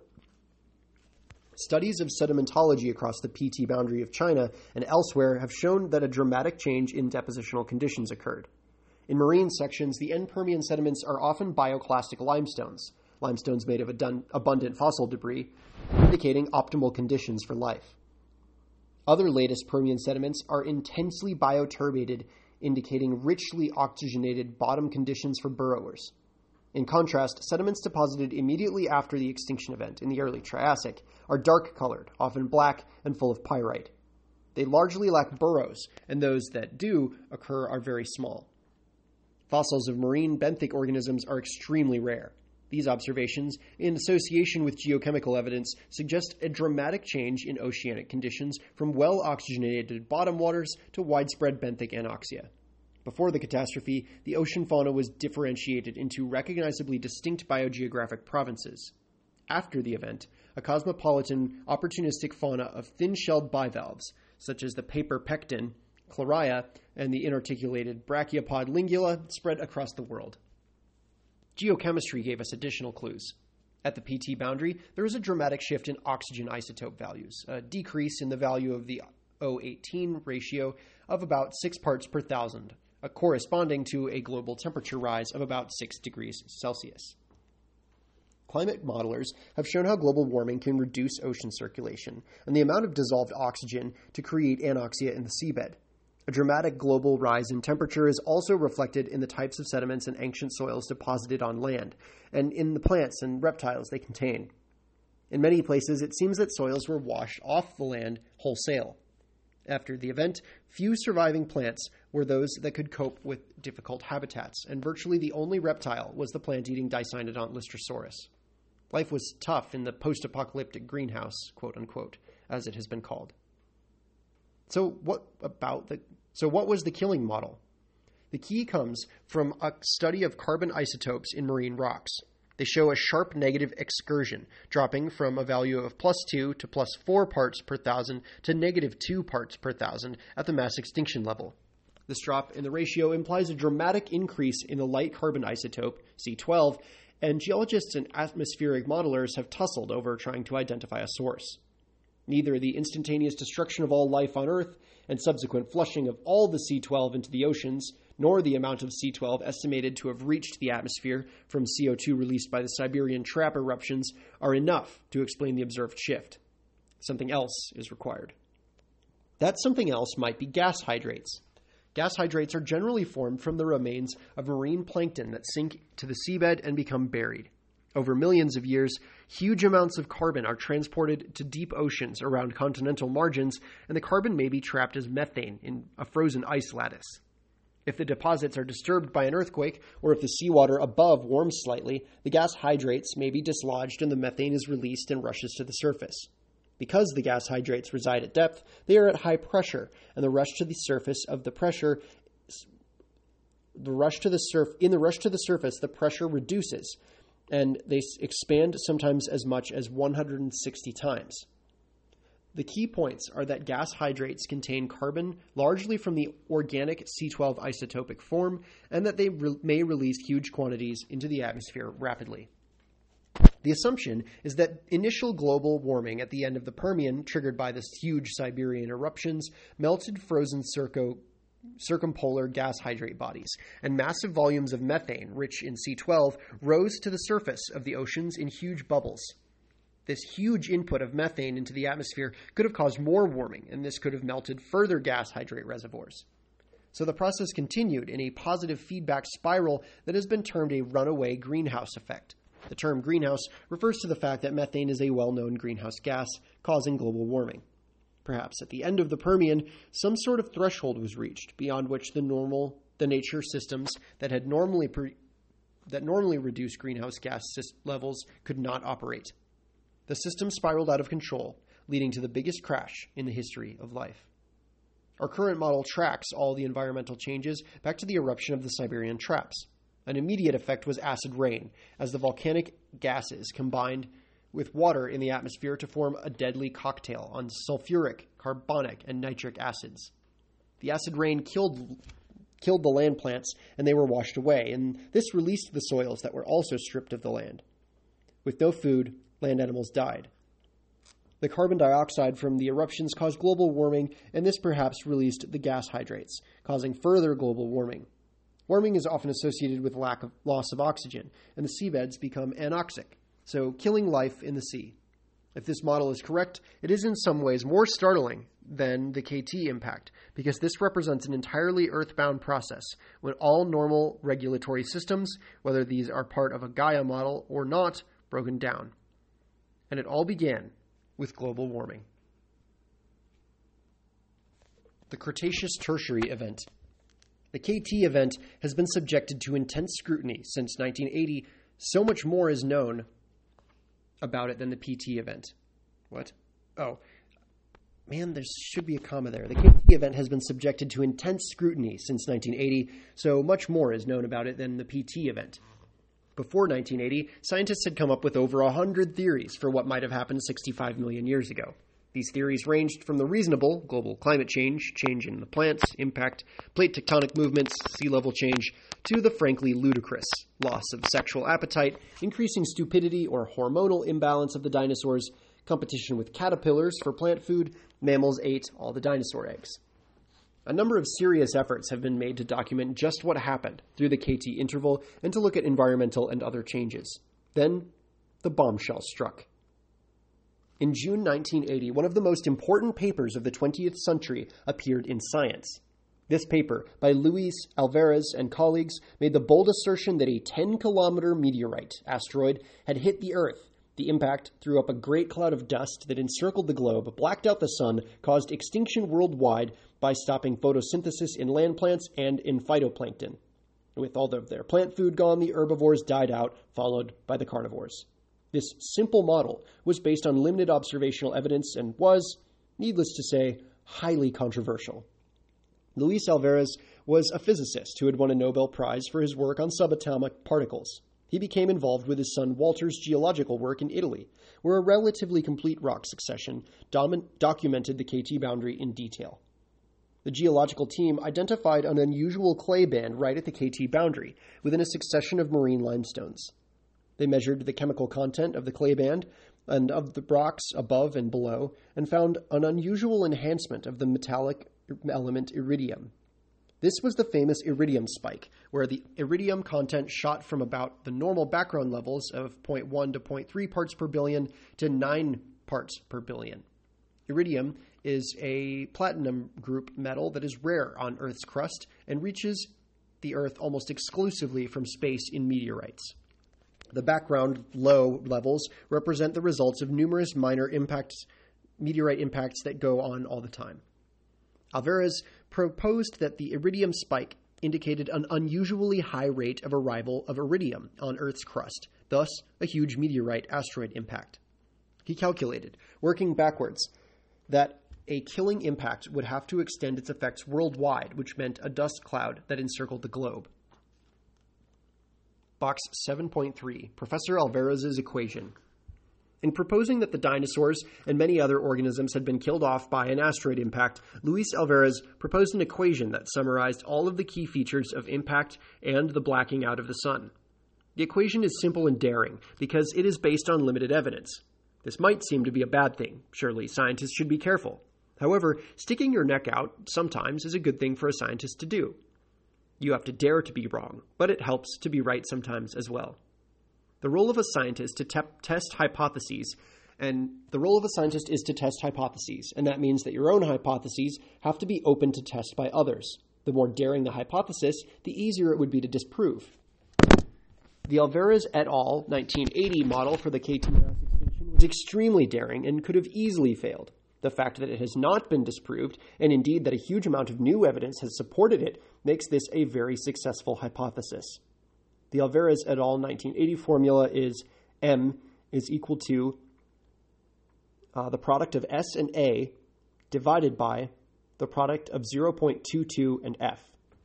Studies of sedimentology across the PT boundary of China and elsewhere have shown that a dramatic change in depositional conditions occurred. In marine sections, the end Permian sediments are often bioclastic limestones made of abundant fossil debris, indicating optimal conditions for life. Other latest Permian sediments are intensely bioturbated, indicating richly oxygenated bottom conditions for burrowers. In contrast, sediments deposited immediately after the extinction event in the early Triassic are dark-colored, often black, and full of pyrite. They largely lack burrows, and those that do occur are very small. Fossils of marine benthic organisms are extremely rare. These observations, in association with geochemical evidence, suggest a dramatic change in oceanic conditions from well-oxygenated bottom waters to widespread benthic anoxia. Before the catastrophe, the ocean fauna was differentiated into recognizably distinct biogeographic provinces. After the event, a cosmopolitan, opportunistic fauna of thin-shelled bivalves, such as the paper pecten, chloria, and the inarticulated brachiopod lingula, spread across the world. Geochemistry gave us additional clues. At the PT boundary, there was a dramatic shift in oxygen isotope values, a decrease in the value of the O18 ratio of about 6 parts per thousand, corresponding to a global temperature rise of about 6 degrees Celsius. Climate modelers have shown how global warming can reduce ocean circulation and the amount of dissolved oxygen to create anoxia in the seabed. A dramatic global rise in temperature is also reflected in the types of sediments and ancient soils deposited on land, and in the plants and reptiles they contain. In many places, it seems that soils were washed off the land wholesale. After the event, few surviving plants were those that could cope with difficult habitats, and virtually the only reptile was the plant-eating Dicynodont Lystrosaurus. Life was tough in the post-apocalyptic greenhouse, quote-unquote, as it has been called. So what was the killing model? The key comes from a study of carbon isotopes in marine rocks. They show a sharp negative excursion, dropping from a value of +2 to +4 parts per thousand to -2 parts per thousand at the mass extinction level. This drop in the ratio implies a dramatic increase in the light carbon isotope, C12, and geologists and atmospheric modelers have tussled over trying to identify a source. Neither the instantaneous destruction of all life on Earth and subsequent flushing of all the C12 into the oceans, nor the amount of C12 estimated to have reached the atmosphere from CO2 released by the Siberian trap eruptions, are enough to explain the observed shift. Something else is required. That something else might be gas hydrates. Gas hydrates are generally formed from the remains of marine plankton that sink to the seabed and become buried. Over millions of years, huge amounts of carbon are transported to deep oceans around continental margins, and the carbon may be trapped as methane in a frozen ice lattice. If the deposits are disturbed by an earthquake, or if the seawater above warms slightly, the gas hydrates may be dislodged and the methane is released and rushes to the surface. Because the gas hydrates reside at depth, they are at high pressure, and the rush to the surface, the pressure reduces, and they expand sometimes as much as 160 times. The key points are that gas hydrates contain carbon largely from the organic C12 isotopic form, and that they may release huge quantities into the atmosphere rapidly. The assumption is that initial global warming at the end of the Permian, triggered by the huge Siberian eruptions, melted frozen circumpolar gas hydrate bodies, and massive volumes of methane, rich in C12, rose to the surface of the oceans in huge bubbles. This huge input of methane into the atmosphere could have caused more warming, and this could have melted further gas hydrate reservoirs. So the process continued in a positive feedback spiral that has been termed a runaway greenhouse effect. The term greenhouse refers to the fact that methane is a well-known greenhouse gas causing global warming. Perhaps at the end of the Permian, some sort of threshold was reached beyond which the nature systems that normally reduce greenhouse gas levels could not operate. The system spiraled out of control, leading to the biggest crash in the history of life. Our current model tracks all the environmental changes back to the eruption of the Siberian traps. An immediate effect was acid rain, as the volcanic gases combined with water in the atmosphere to form a deadly cocktail on sulfuric, carbonic, and nitric acids. The acid rain killed the land plants, and they were washed away, and this released the soils that were also stripped of the land. With no food, land animals died. The carbon dioxide from the eruptions caused global warming, and this perhaps released the gas hydrates, causing further global warming. Warming is often associated with loss of oxygen, and the seabeds become anoxic, so killing life in the sea. If this model is correct, it is in some ways more startling than the KT impact, because this represents an entirely earthbound process when all normal regulatory systems, whether these are part of a Gaia model or not, broken down. And it all began with global warming. The Cretaceous-Tertiary event. The KT event has been subjected to intense scrutiny since 1980. So much more is known about it than the PT event. What? Oh, man, there should be a comma there. The KT event has been subjected to intense scrutiny since 1980, so much more is known about it than the PT event. Before 1980, scientists had come up with over 100 theories for what might have happened 65 million years ago. These theories ranged from the reasonable, global climate change, change in the plants, impact, plate tectonic movements, sea level change, to the frankly ludicrous, loss of sexual appetite, increasing stupidity or hormonal imbalance of the dinosaurs, competition with caterpillars for plant food, mammals ate all the dinosaur eggs. A number of serious efforts have been made to document just what happened through the KT interval and to look at environmental and other changes. Then, the bombshell struck. In June 1980, one of the most important papers of the 20th century appeared in Science. This paper, by Luis Alvarez and colleagues, made the bold assertion that a 10-kilometer meteorite asteroid had hit the Earth. The impact threw up a great cloud of dust that encircled the globe, blacked out the sun, caused extinction worldwide by stopping photosynthesis in land plants and in phytoplankton. With all of their plant food gone, the herbivores died out, followed by the carnivores. This simple model was based on limited observational evidence and was, needless to say, highly controversial. Luis Alvarez was a physicist who had won a Nobel Prize for his work on subatomic particles. He became involved with his son Walter's geological work in Italy, where a relatively complete rock succession documented the KT boundary in detail. The geological team identified an unusual clay band right at the KT boundary, within a succession of marine limestones. They measured the chemical content of the clay band and of the rocks above and below, and found an unusual enhancement of the metallic element iridium. This was the famous iridium spike, where the iridium content shot from about the normal background levels of 0.1 to 0.3 parts per billion to 9 parts per billion. Iridium is a platinum group metal that is rare on Earth's crust and reaches the Earth almost exclusively from space in meteorites. The background low levels represent the results of numerous minor meteorite impacts that go on all the time. Alvarez proposed that the iridium spike indicated an unusually high rate of arrival of iridium on Earth's crust, thus a huge meteorite asteroid impact. He calculated, working backwards, that a killing impact would have to extend its effects worldwide, which meant a dust cloud that encircled the globe. Box 7.3, Professor Alvarez's equation. In proposing that the dinosaurs and many other organisms had been killed off by an asteroid impact, Luis Alvarez proposed an equation that summarized all of the key features of impact and the blacking out of the sun. The equation is simple and daring because it is based on limited evidence. This might seem to be a bad thing. Surely scientists should be careful. However, sticking your neck out sometimes is a good thing for a scientist to do. You have to dare to be wrong, but it helps to be right sometimes as well. The role of a scientist to test hypotheses, and that means that your own hypotheses have to be open to test by others. The more daring the hypothesis, the easier it would be to disprove. The Alvarez et al. 1980 model for the KT mass extinction was extremely daring and could have easily failed. The fact that it has not been disproved, and indeed that a huge amount of new evidence has supported it, makes this a very successful hypothesis. The Alvarez et al. 1980 formula is M is equal to the product of S and A divided by the product of 0.22 and F,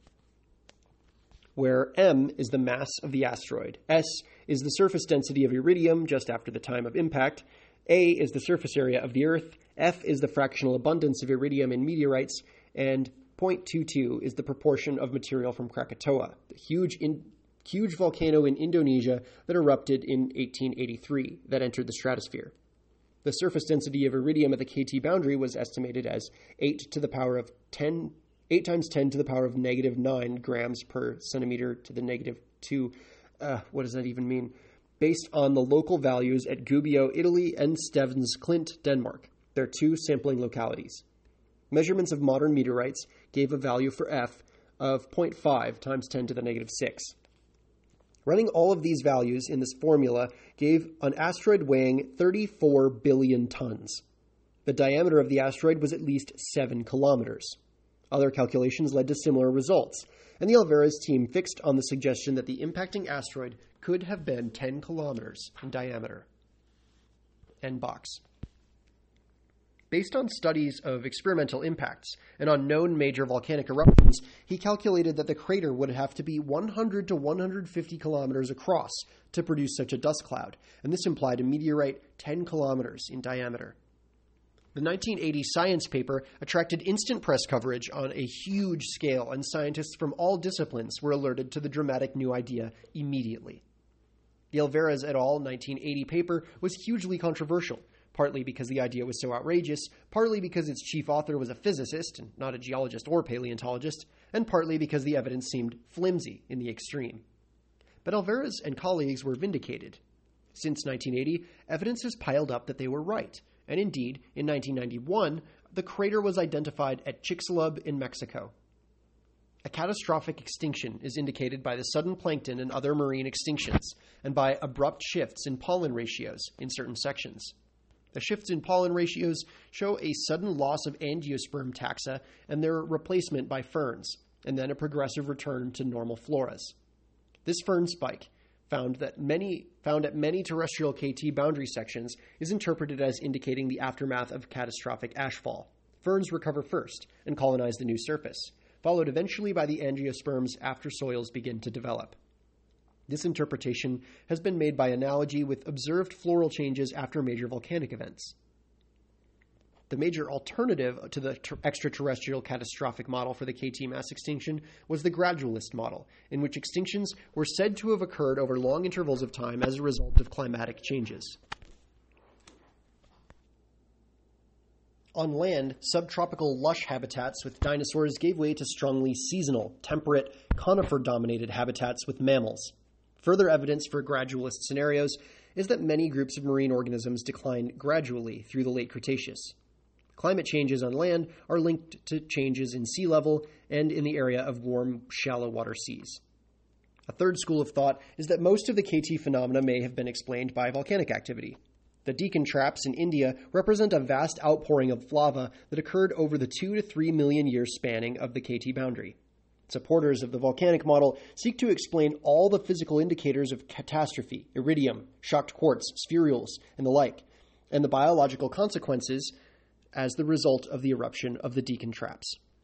where M is the mass of the asteroid, S is the surface density of iridium just after the time of impact, A is the surface area of the Earth, F is the fractional abundance of iridium in meteorites, and 0.22 is the proportion of material from Krakatoa, the huge volcano in Indonesia that erupted in 1883 that entered the stratosphere. The surface density of iridium at the KT boundary was estimated as 8 times 10 to the power of negative 9 grams per centimeter to the negative 2. What does that even mean? Based on the local values at Gubbio, Italy, and Stevns Klint, Denmark, their two sampling localities. Measurements of modern meteorites gave a value for F of 0.5 times 10 to the negative 6. Running all of these values in this formula gave an asteroid weighing 34 billion tons. The diameter of the asteroid was at least 7 kilometers. Other calculations led to similar results, and the Alvarez team fixed on the suggestion that the impacting asteroid could have been 10 kilometers in diameter. End box. Based on studies of experimental impacts and on known major volcanic eruptions, he calculated that the crater would have to be 100 to 150 kilometers across to produce such a dust cloud, and this implied a meteorite 10 kilometers in diameter. The 1980 Science paper attracted instant press coverage on a huge scale, and scientists from all disciplines were alerted to the dramatic new idea immediately. The Alvarez et al. 1980 paper was hugely controversial, partly because the idea was so outrageous, partly because its chief author was a physicist and not a geologist or paleontologist, and partly because the evidence seemed flimsy in the extreme. But Alvarez and colleagues were vindicated. Since 1980, evidence has piled up that they were right, and indeed, in 1991, the crater was identified at Chicxulub in Mexico. A catastrophic extinction is indicated by the sudden plankton and other marine extinctions, and by abrupt shifts in pollen ratios in certain sections. The shifts in pollen ratios show a sudden loss of angiosperm taxa and their replacement by ferns, and then a progressive return to normal floras. This fern spike, found at many terrestrial KT boundary sections, is interpreted as indicating the aftermath of catastrophic ashfall. Ferns recover first and colonize the new surface, followed eventually by the angiosperms after soils begin to develop. This interpretation has been made by analogy with observed floral changes after major volcanic events. The major alternative to the extraterrestrial catastrophic model for the KT mass extinction was the gradualist model, in which extinctions were said to have occurred over long intervals of time as a result of climatic changes. On land, subtropical lush habitats with dinosaurs gave way to strongly seasonal, temperate, conifer-dominated habitats with mammals. Further evidence for gradualist scenarios is that many groups of marine organisms declined gradually through the late Cretaceous. Climate changes on land are linked to changes in sea level and in the area of warm, shallow water seas. A third school of thought is that most of the KT phenomena may have been explained by volcanic activity. The Deccan Traps in India represent a vast outpouring of lava that occurred over the 2 to 3 million year spanning of the KT boundary. Supporters of the volcanic model seek to explain all the physical indicators of catastrophe, iridium, shocked quartz, spherules, and the like, and the biological consequences as the result of the eruption of the Deccan Traps.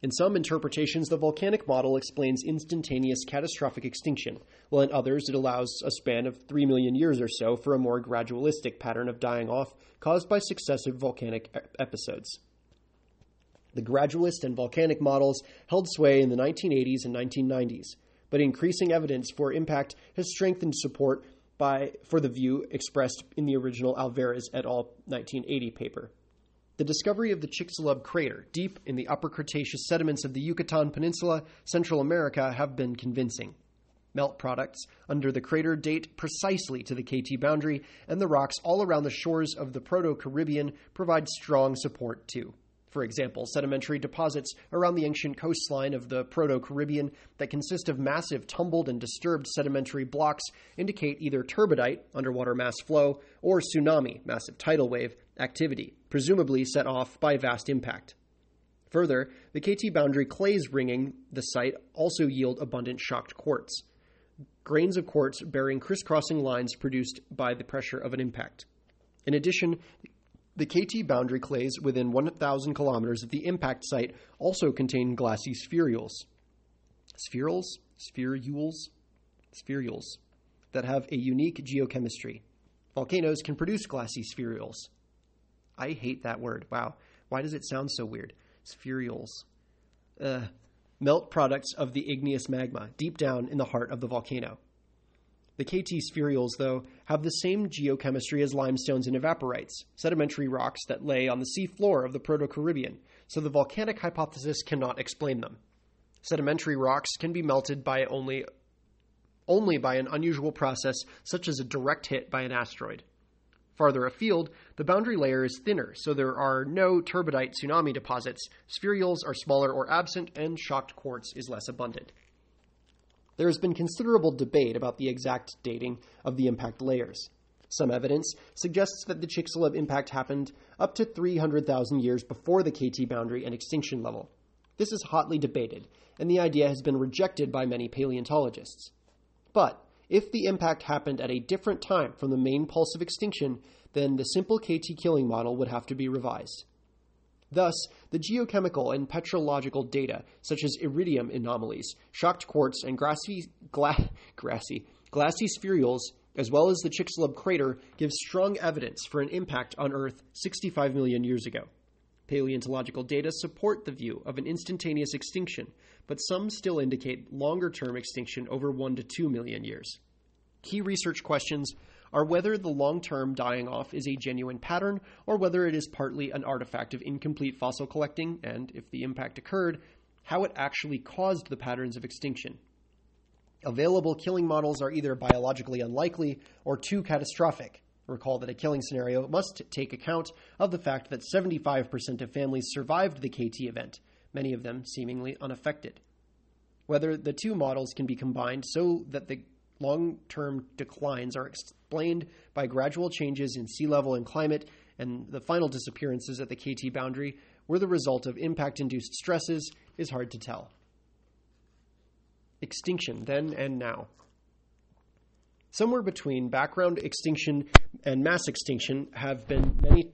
In some interpretations, the volcanic model explains instantaneous catastrophic extinction, while in others it allows a span of 3 million years or so for a more gradualistic pattern of dying off caused by successive volcanic episodes. The gradualist and volcanic models held sway in the 1980s and 1990s, but increasing evidence for impact has strengthened support for the view expressed in the original Alvarez et al. 1980 paper. The discovery of the Chicxulub crater, deep in the Upper Cretaceous sediments of the Yucatan Peninsula, Central America, have been convincing. Melt products under the crater date precisely to the KT boundary, and the rocks all around the shores of the Proto-Caribbean provide strong support too. For example, sedimentary deposits around the ancient coastline of the Proto-Caribbean that consist of massive tumbled and disturbed sedimentary blocks indicate either turbidite, underwater mass flow, or tsunami, massive tidal wave, activity, presumably set off by vast impact. Further, the KT boundary clays ringing the site also yield abundant shocked quartz, grains of quartz bearing crisscrossing lines produced by the pressure of an impact. In addition, the KT boundary clays within 1,000 kilometers of the impact site also contain glassy spherules. Spherules that have a unique geochemistry. Volcanoes can produce glassy spherules. I hate that word. Wow. Why does it sound so weird? Spherules. Melt products of the igneous magma deep down in the heart of the volcano. The KT spherules, though, have the same geochemistry as limestones and evaporites, sedimentary rocks that lay on the sea floor of the Proto-Caribbean, so the volcanic hypothesis cannot explain them. Sedimentary rocks can be melted by only by an unusual process such as a direct hit by an asteroid. Farther afield, the boundary layer is thinner, so there are no turbidite tsunami deposits, spherules are smaller or absent, and shocked quartz is less abundant. There has been considerable debate about the exact dating of the impact layers. Some evidence suggests that the Chicxulub impact happened up to 300,000 years before the KT boundary and extinction level. This is hotly debated, and the idea has been rejected by many paleontologists. But if the impact happened at a different time from the main pulse of extinction, then the simple KT killing model would have to be revised. Thus, the geochemical and petrological data, such as iridium anomalies, shocked quartz, and glassy spherules, as well as the Chicxulub crater, give strong evidence for an impact on Earth 65 million years ago. Paleontological data support the view of an instantaneous extinction, but some still indicate longer-term extinction over 1 to 2 million years. Key research questions are whether the long-term dying off is a genuine pattern or whether it is partly an artifact of incomplete fossil collecting, and, if the impact occurred, how it actually caused the patterns of extinction. Available killing models are either biologically unlikely or too catastrophic. Recall that a killing scenario must take account of the fact that 75% of families survived the KT event, many of them seemingly unaffected. Whether the two models can be combined so that the long-term declines are explained by gradual changes in sea level and climate, and the final disappearances at the KT boundary were the result of impact-induced stresses, is hard to tell. Extinction, then and now. Somewhere between background extinction and mass extinction have been many...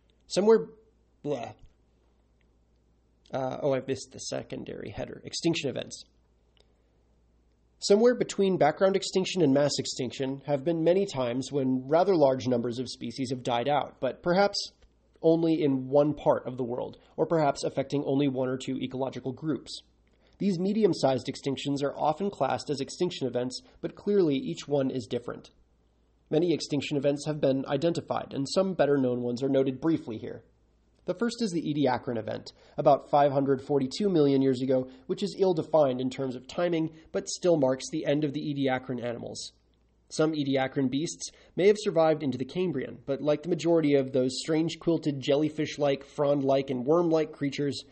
I missed the secondary header. Extinction events. Somewhere between background extinction and mass extinction have been many times when rather large numbers of species have died out, but perhaps only in one part of the world, or perhaps affecting only one or two ecological groups. These medium-sized extinctions are often classed as extinction events, but clearly each one is different. Many extinction events have been identified, and some better-known ones are noted briefly here. The first is the Ediacaran event, about 542 million years ago, which is ill-defined in terms of timing, but still marks the end of the Ediacaran animals. Some Ediacaran beasts may have survived into the Cambrian, but like the majority of those strange quilted jellyfish-like, frond-like, and worm-like creatures,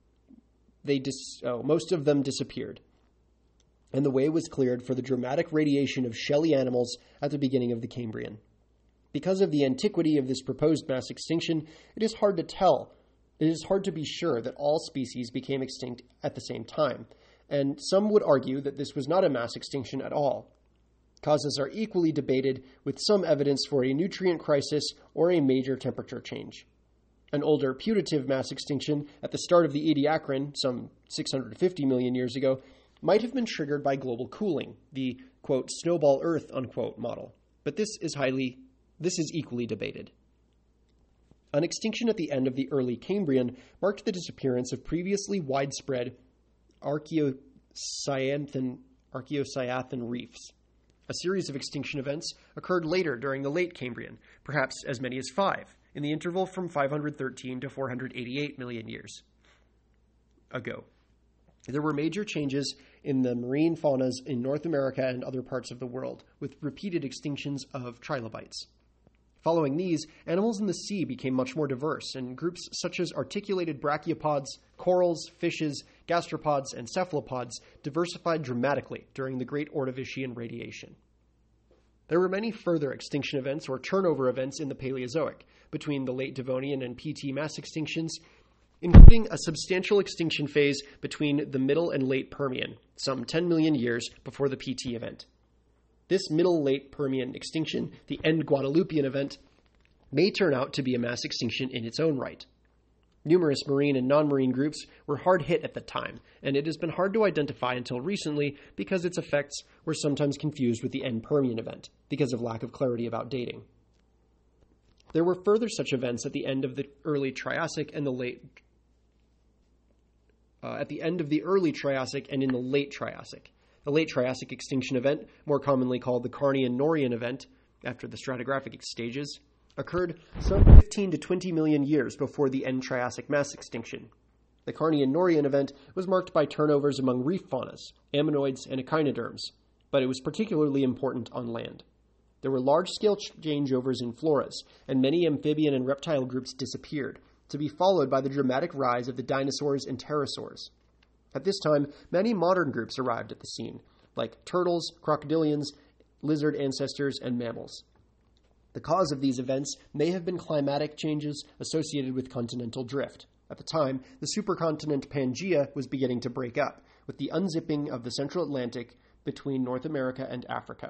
most of them disappeared. And the way was cleared for the dramatic radiation of shelly animals at the beginning of the Cambrian. Because of the antiquity of this proposed mass extinction, it is hard to tell. It is hard to be sure that all species became extinct at the same time, and some would argue that this was not a mass extinction at all. Causes are equally debated, with some evidence for a nutrient crisis or a major temperature change. An older putative mass extinction at the start of the Ediacaran, some 650 million years ago, might have been triggered by global cooling, the, quote, snowball Earth, unquote, model. But this is equally debated. An extinction at the end of the early Cambrian marked the disappearance of previously widespread Archaeocyanthine reefs. A series of extinction events occurred later during the late Cambrian, perhaps as many as 5, in the interval from 513 to 488 million years ago. There were major changes in the marine faunas in North America and other parts of the world, with repeated extinctions of trilobites. Following these, animals in the sea became much more diverse, and groups such as articulated brachiopods, corals, fishes, gastropods, and cephalopods diversified dramatically during the Great Ordovician radiation. There were many further extinction events or turnover events in the Paleozoic, between the late Devonian and PT mass extinctions, including a substantial extinction phase between the Middle and Late Permian, some 10 million years before the PT event. This Middle-Late Permian extinction, the End Guadalupian event, may turn out to be a mass extinction in its own right. Numerous marine and non-marine groups were hard hit at the time, and it has been hard to identify until recently because its effects were sometimes confused with the End Permian event, because of lack of clarity about dating. There were further such events at the end of the early Triassic and at the end of the early Triassic and in the late Triassic. The late Triassic extinction event, more commonly called the Carnian-Norian event, after the stratigraphic stages, occurred some 15 to 20 million years before the end Triassic mass extinction. The Carnian-Norian event was marked by turnovers among reef faunas, ammonoids, and echinoderms, but it was particularly important on land. There were large-scale changeovers in floras, and many amphibian and reptile groups disappeared, to be followed by the dramatic rise of the dinosaurs and pterosaurs. At this time, many modern groups arrived at the scene, like turtles, crocodilians, lizard ancestors, and mammals. The cause of these events may have been climatic changes associated with continental drift. At the time, the supercontinent Pangaea was beginning to break up, with the unzipping of the Central Atlantic between North America and Africa.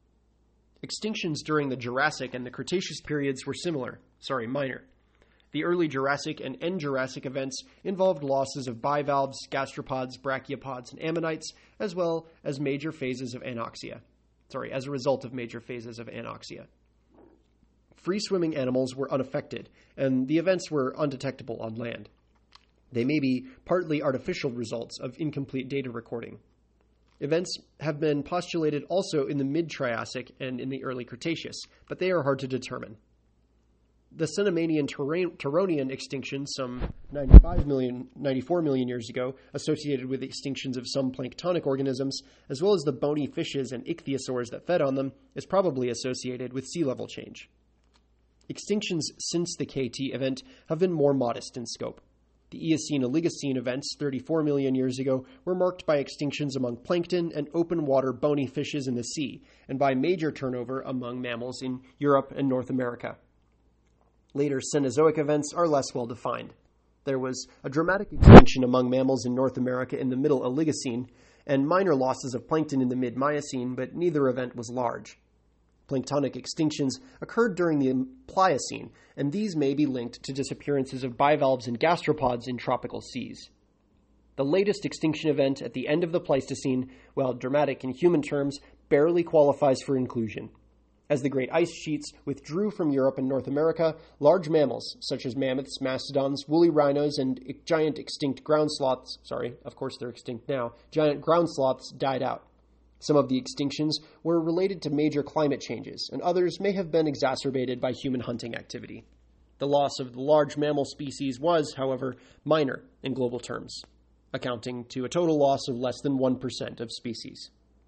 Extinctions during the Jurassic and the Cretaceous periods were minor. The early Jurassic and end Jurassic events involved losses of bivalves, gastropods, brachiopods, and ammonites, as well as major phases of anoxia. As a result of major phases of anoxia. Free-swimming animals were unaffected, and the events were undetectable on land. They may be partly artificial results of incomplete data recording. Events have been postulated also in the mid-Triassic and in the early Cretaceous, but they are hard to determine. The Cenomanian-Turonian extinction, some 94 million years ago, associated with extinctions of some planktonic organisms, as well as the bony fishes and ichthyosaurs that fed on them, is probably associated with sea level change. Extinctions since the KT event have been more modest in scope. The Eocene-Oligocene events 34 million years ago were marked by extinctions among plankton and open-water bony fishes in the sea, and by major turnover among mammals in Europe and North America. Later Cenozoic events are less well defined. There was a dramatic extinction among mammals in North America in the Middle Oligocene, and minor losses of plankton in the mid-Miocene, but neither event was large. Planktonic extinctions occurred during the Pliocene, and these may be linked to disappearances of bivalves and gastropods in tropical seas. The latest extinction event at the end of the Pleistocene, while dramatic in human terms, barely qualifies for inclusion. As the great ice sheets withdrew from Europe and North America, large mammals, such as mammoths, mastodons, woolly rhinos, and giant extinct ground sloths, of course they're extinct now, giant ground sloths died out. Some of the extinctions were related to major climate changes, and others may have been exacerbated by human hunting activity. The loss of the large mammal species was, however, minor in global terms, accounting to a total loss of less than 1% of species.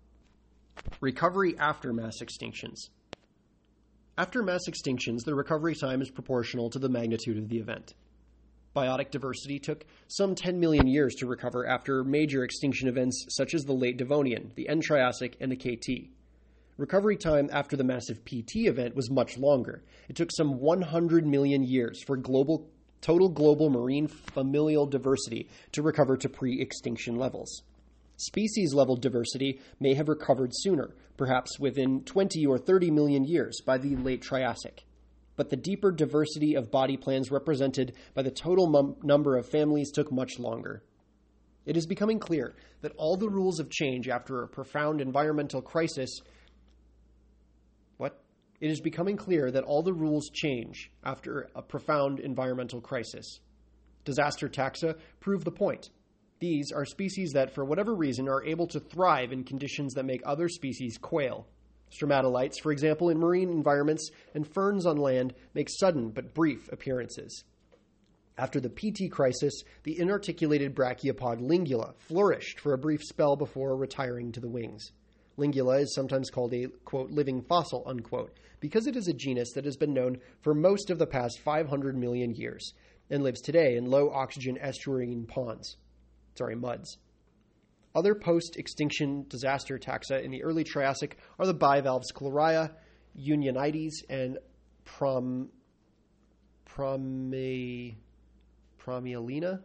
Recovery after mass extinctions. After mass extinctions, the recovery time is proportional to the magnitude of the event. Biotic diversity took some 10 million years to recover after major extinction events such as the late Devonian, the end Triassic, and the KT. Recovery time after the massive PT event was much longer. It took some 100 million years for total global marine familial diversity to recover to pre-extinction levels. Species-level diversity may have recovered sooner, perhaps within 20 or 30 million years by the late Triassic. but the deeper diversity of body plans represented by the total number of families took much longer. It is becoming clear that all the rules of change after a profound environmental crisis It is becoming clear that all the rules change after a profound environmental crisis. Disaster taxa prove the point. These are species that, for whatever reason, are able to thrive in conditions that make other species quail. Stromatolites, for example, in marine environments, and ferns on land make sudden but brief appearances. After the PT crisis, the inarticulated brachiopod Lingula flourished for a brief spell before retiring to the wings. Lingula is sometimes called a, quote, living fossil, unquote, because it is a genus that has been known for most of the past 500 million years and lives today in low-oxygen estuarine muds. Other post-extinction disaster taxa in the early Triassic are the bivalves Chloria, Unionides, and Promyelina,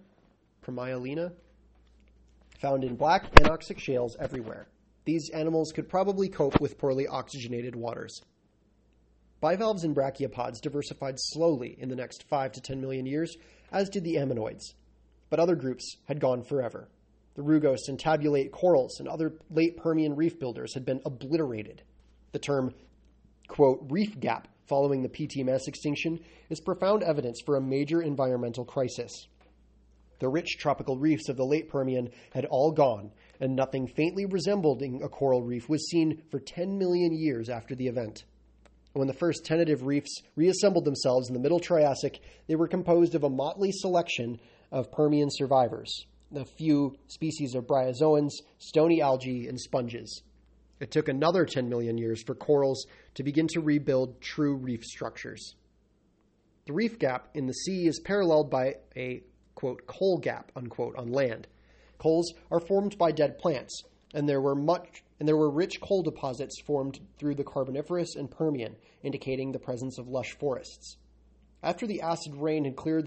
found in black anoxic shales everywhere. These animals could probably cope with poorly oxygenated waters. Bivalves and brachiopods diversified slowly in the next 5 to 10 million years, as did the ammonoids. But other groups had gone forever. The rugose and tabulate corals and other late Permian reef builders had been obliterated. The term, quote, reef gap following the PT mass extinction is profound evidence for a major environmental crisis. The rich tropical reefs of the late Permian had all gone, and nothing faintly resembling a coral reef was seen for 10 million years after the event. When the first tentative reefs reassembled themselves in the Middle Triassic, they were composed of a motley selection of Permian survivors, a few species of bryozoans, stony algae, and sponges. It took another 10 million years for corals to begin to rebuild true reef structures. The reef gap in the sea is paralleled by a, quote, coal gap, unquote, on land. Coals are formed by dead plants, and there were rich coal deposits formed through the Carboniferous and Permian, indicating the presence of lush forests. After the acid rain had cleared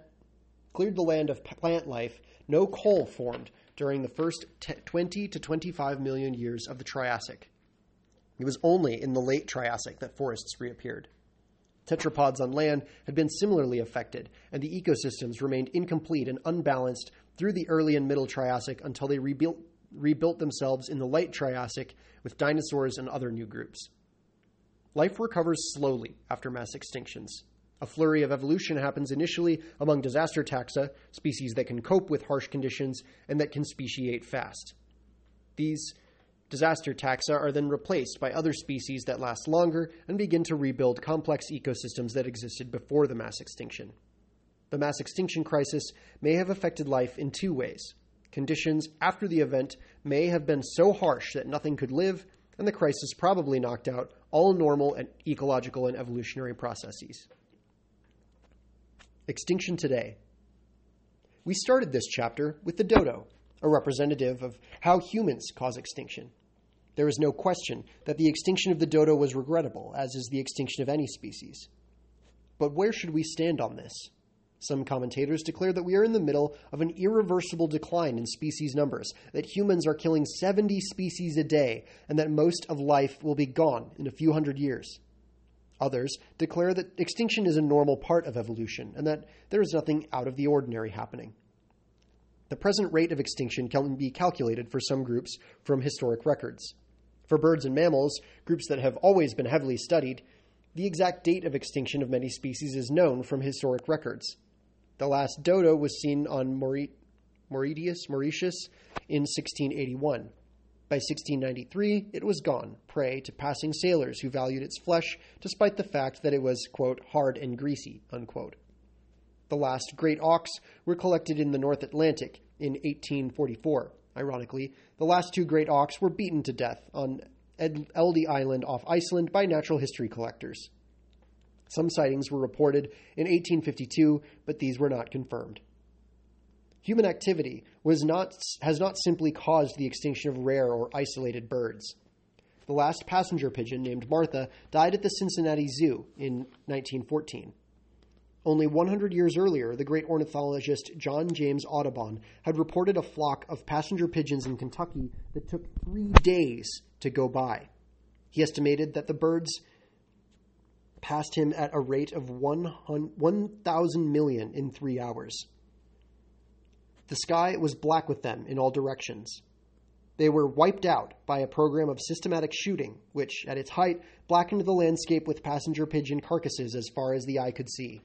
the land of plant life, no coal formed during the first 20 to 25 million years of the Triassic. It was only in the late Triassic that forests reappeared. Tetrapods on land had been similarly affected, and the ecosystems remained incomplete and unbalanced through the early and middle Triassic until they rebuilt themselves in the late Triassic with dinosaurs and other new groups. Life recovers slowly after mass extinctions. A flurry of evolution happens initially among disaster taxa, species that can cope with harsh conditions and that can speciate fast. These disaster taxa are then replaced by other species that last longer and begin to rebuild complex ecosystems that existed before the mass extinction. The mass extinction crisis may have affected life in two ways. Conditions after the event may have been so harsh that nothing could live, and the crisis probably knocked out all normal and ecological and evolutionary processes. Extinction today. We started this chapter with the dodo, a representative of how humans cause extinction. There is no question that the extinction of the dodo was regrettable, as is the extinction of any species. But where should we stand on this? Some commentators declare that we are in the middle of an irreversible decline in species numbers, that humans are killing 70 species a day, and that most of life will be gone in a few hundred years. Others declare that extinction is a normal part of evolution, and that there is nothing out of the ordinary happening. The present rate of extinction can be calculated for some groups from historic records. For birds and mammals, groups that have always been heavily studied, the exact date of extinction of many species is known from historic records. The last dodo was seen on Mauritius in 1681. By 1693, it was gone, prey to passing sailors who valued its flesh despite the fact that it was, quote, hard and greasy, unquote. The last great auks were collected in the North Atlantic in 1844. Ironically, the last two great auks were beaten to death on Eldey Island off Iceland by natural history collectors. Some sightings were reported in 1852, but these were not confirmed. Human activity has not simply caused the extinction of rare or isolated birds. The last passenger pigeon, named Martha, died at the Cincinnati Zoo in 1914. Only 100 years earlier, the great ornithologist John James Audubon had reported a flock of passenger pigeons in Kentucky that took 3 days to go by. He estimated that the birds passed him at a rate of 1,000 million in 3 hours. The sky was black with them in all directions. They were wiped out by a program of systematic shooting, which, at its height, blackened the landscape with passenger pigeon carcasses as far as the eye could see.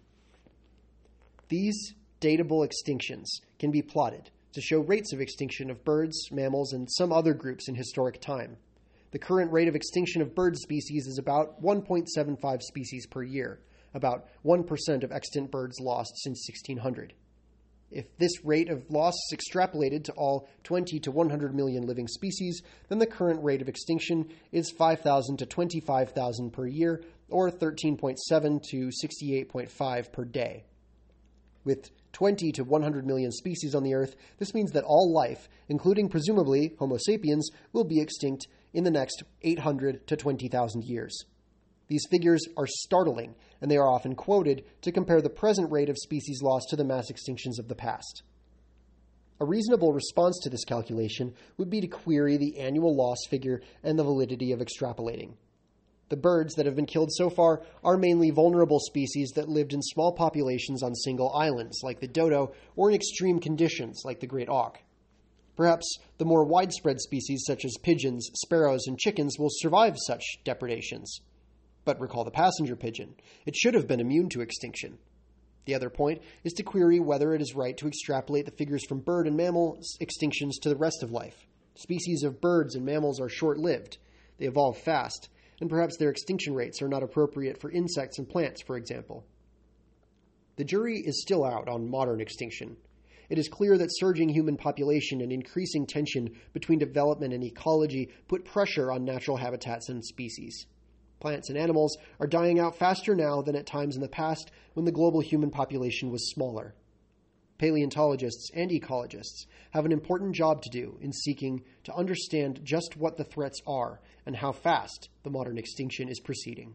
These datable extinctions can be plotted to show rates of extinction of birds, mammals, and some other groups in historic time. The current rate of extinction of bird species is about 1.75 species per year, about 1% of extant birds lost since 1600. If this rate of loss is extrapolated to all 20 to 100 million living species, then the current rate of extinction is 5,000 to 25,000 per year, or 13.7 to 68.5 per day. With 20 to 100 million species on the Earth, this means that all life, including presumably Homo sapiens, will be extinct in the next 800 to 20,000 years. These figures are startling, and they are often quoted to compare the present rate of species loss to the mass extinctions of the past. A reasonable response to this calculation would be to query the annual loss figure and the validity of extrapolating. The birds that have been killed so far are mainly vulnerable species that lived in small populations on single islands, like the dodo, or in extreme conditions, like the great auk. Perhaps the more widespread species, such as pigeons, sparrows, and chickens, will survive such depredations. But recall the passenger pigeon. It should have been immune to extinction. The other point is to query whether it is right to extrapolate the figures from bird and mammal extinctions to the rest of life. Species of birds and mammals are short-lived. They evolve fast, and perhaps their extinction rates are not appropriate for insects and plants, for example. The jury is still out on modern extinction. It is clear that surging human population and increasing tension between development and ecology put pressure on natural habitats and species. Plants and animals are dying out faster now than at times in the past when the global human population was smaller. Paleontologists and ecologists have an important job to do in seeking to understand just what the threats are and how fast the modern extinction is proceeding.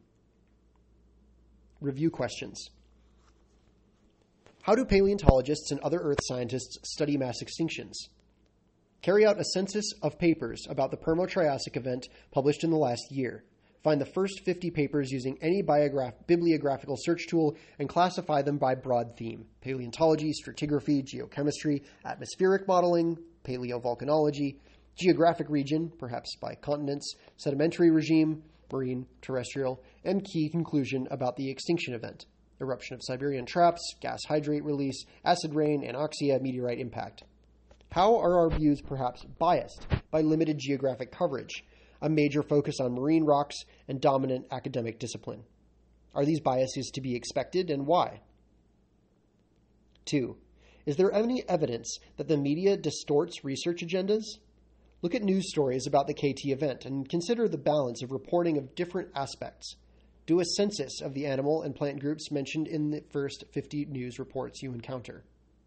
Review questions. How do paleontologists and other earth scientists study mass extinctions? Carry out a census of papers about the Permo-Triassic event published in the last year. Find the first 50 papers using any bibliographical search tool and classify them by broad theme: paleontology, stratigraphy, geochemistry, atmospheric modeling, paleovolcanology, geographic region, perhaps by continents, sedimentary regime, marine, terrestrial, and key conclusion about the extinction event: eruption of Siberian traps, gas hydrate release, acid rain, anoxia, meteorite impact. How are our views perhaps biased by limited geographic coverage, a major focus on marine rocks, and dominant academic discipline? Are these biases to be expected, and why? 2. Is there any evidence that the media distorts research agendas? Look at news stories about the KT event and consider the balance of reporting of different aspects. Do a census of the animal and plant groups mentioned in the first 50 news reports you encounter.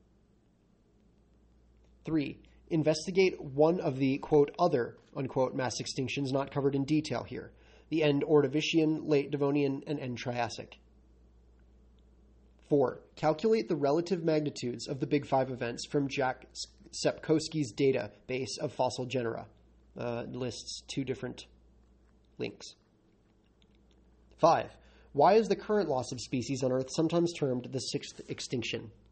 3. Investigate one of the, quote, other, unquote, mass extinctions not covered in detail here: the end Ordovician, late Devonian, and end Triassic. 4. Calculate the relative magnitudes of the Big Five events from Jack Sepkoski's database of fossil genera. Lists 2 different links. 5. Why is the current loss of species on Earth sometimes termed the sixth extinction?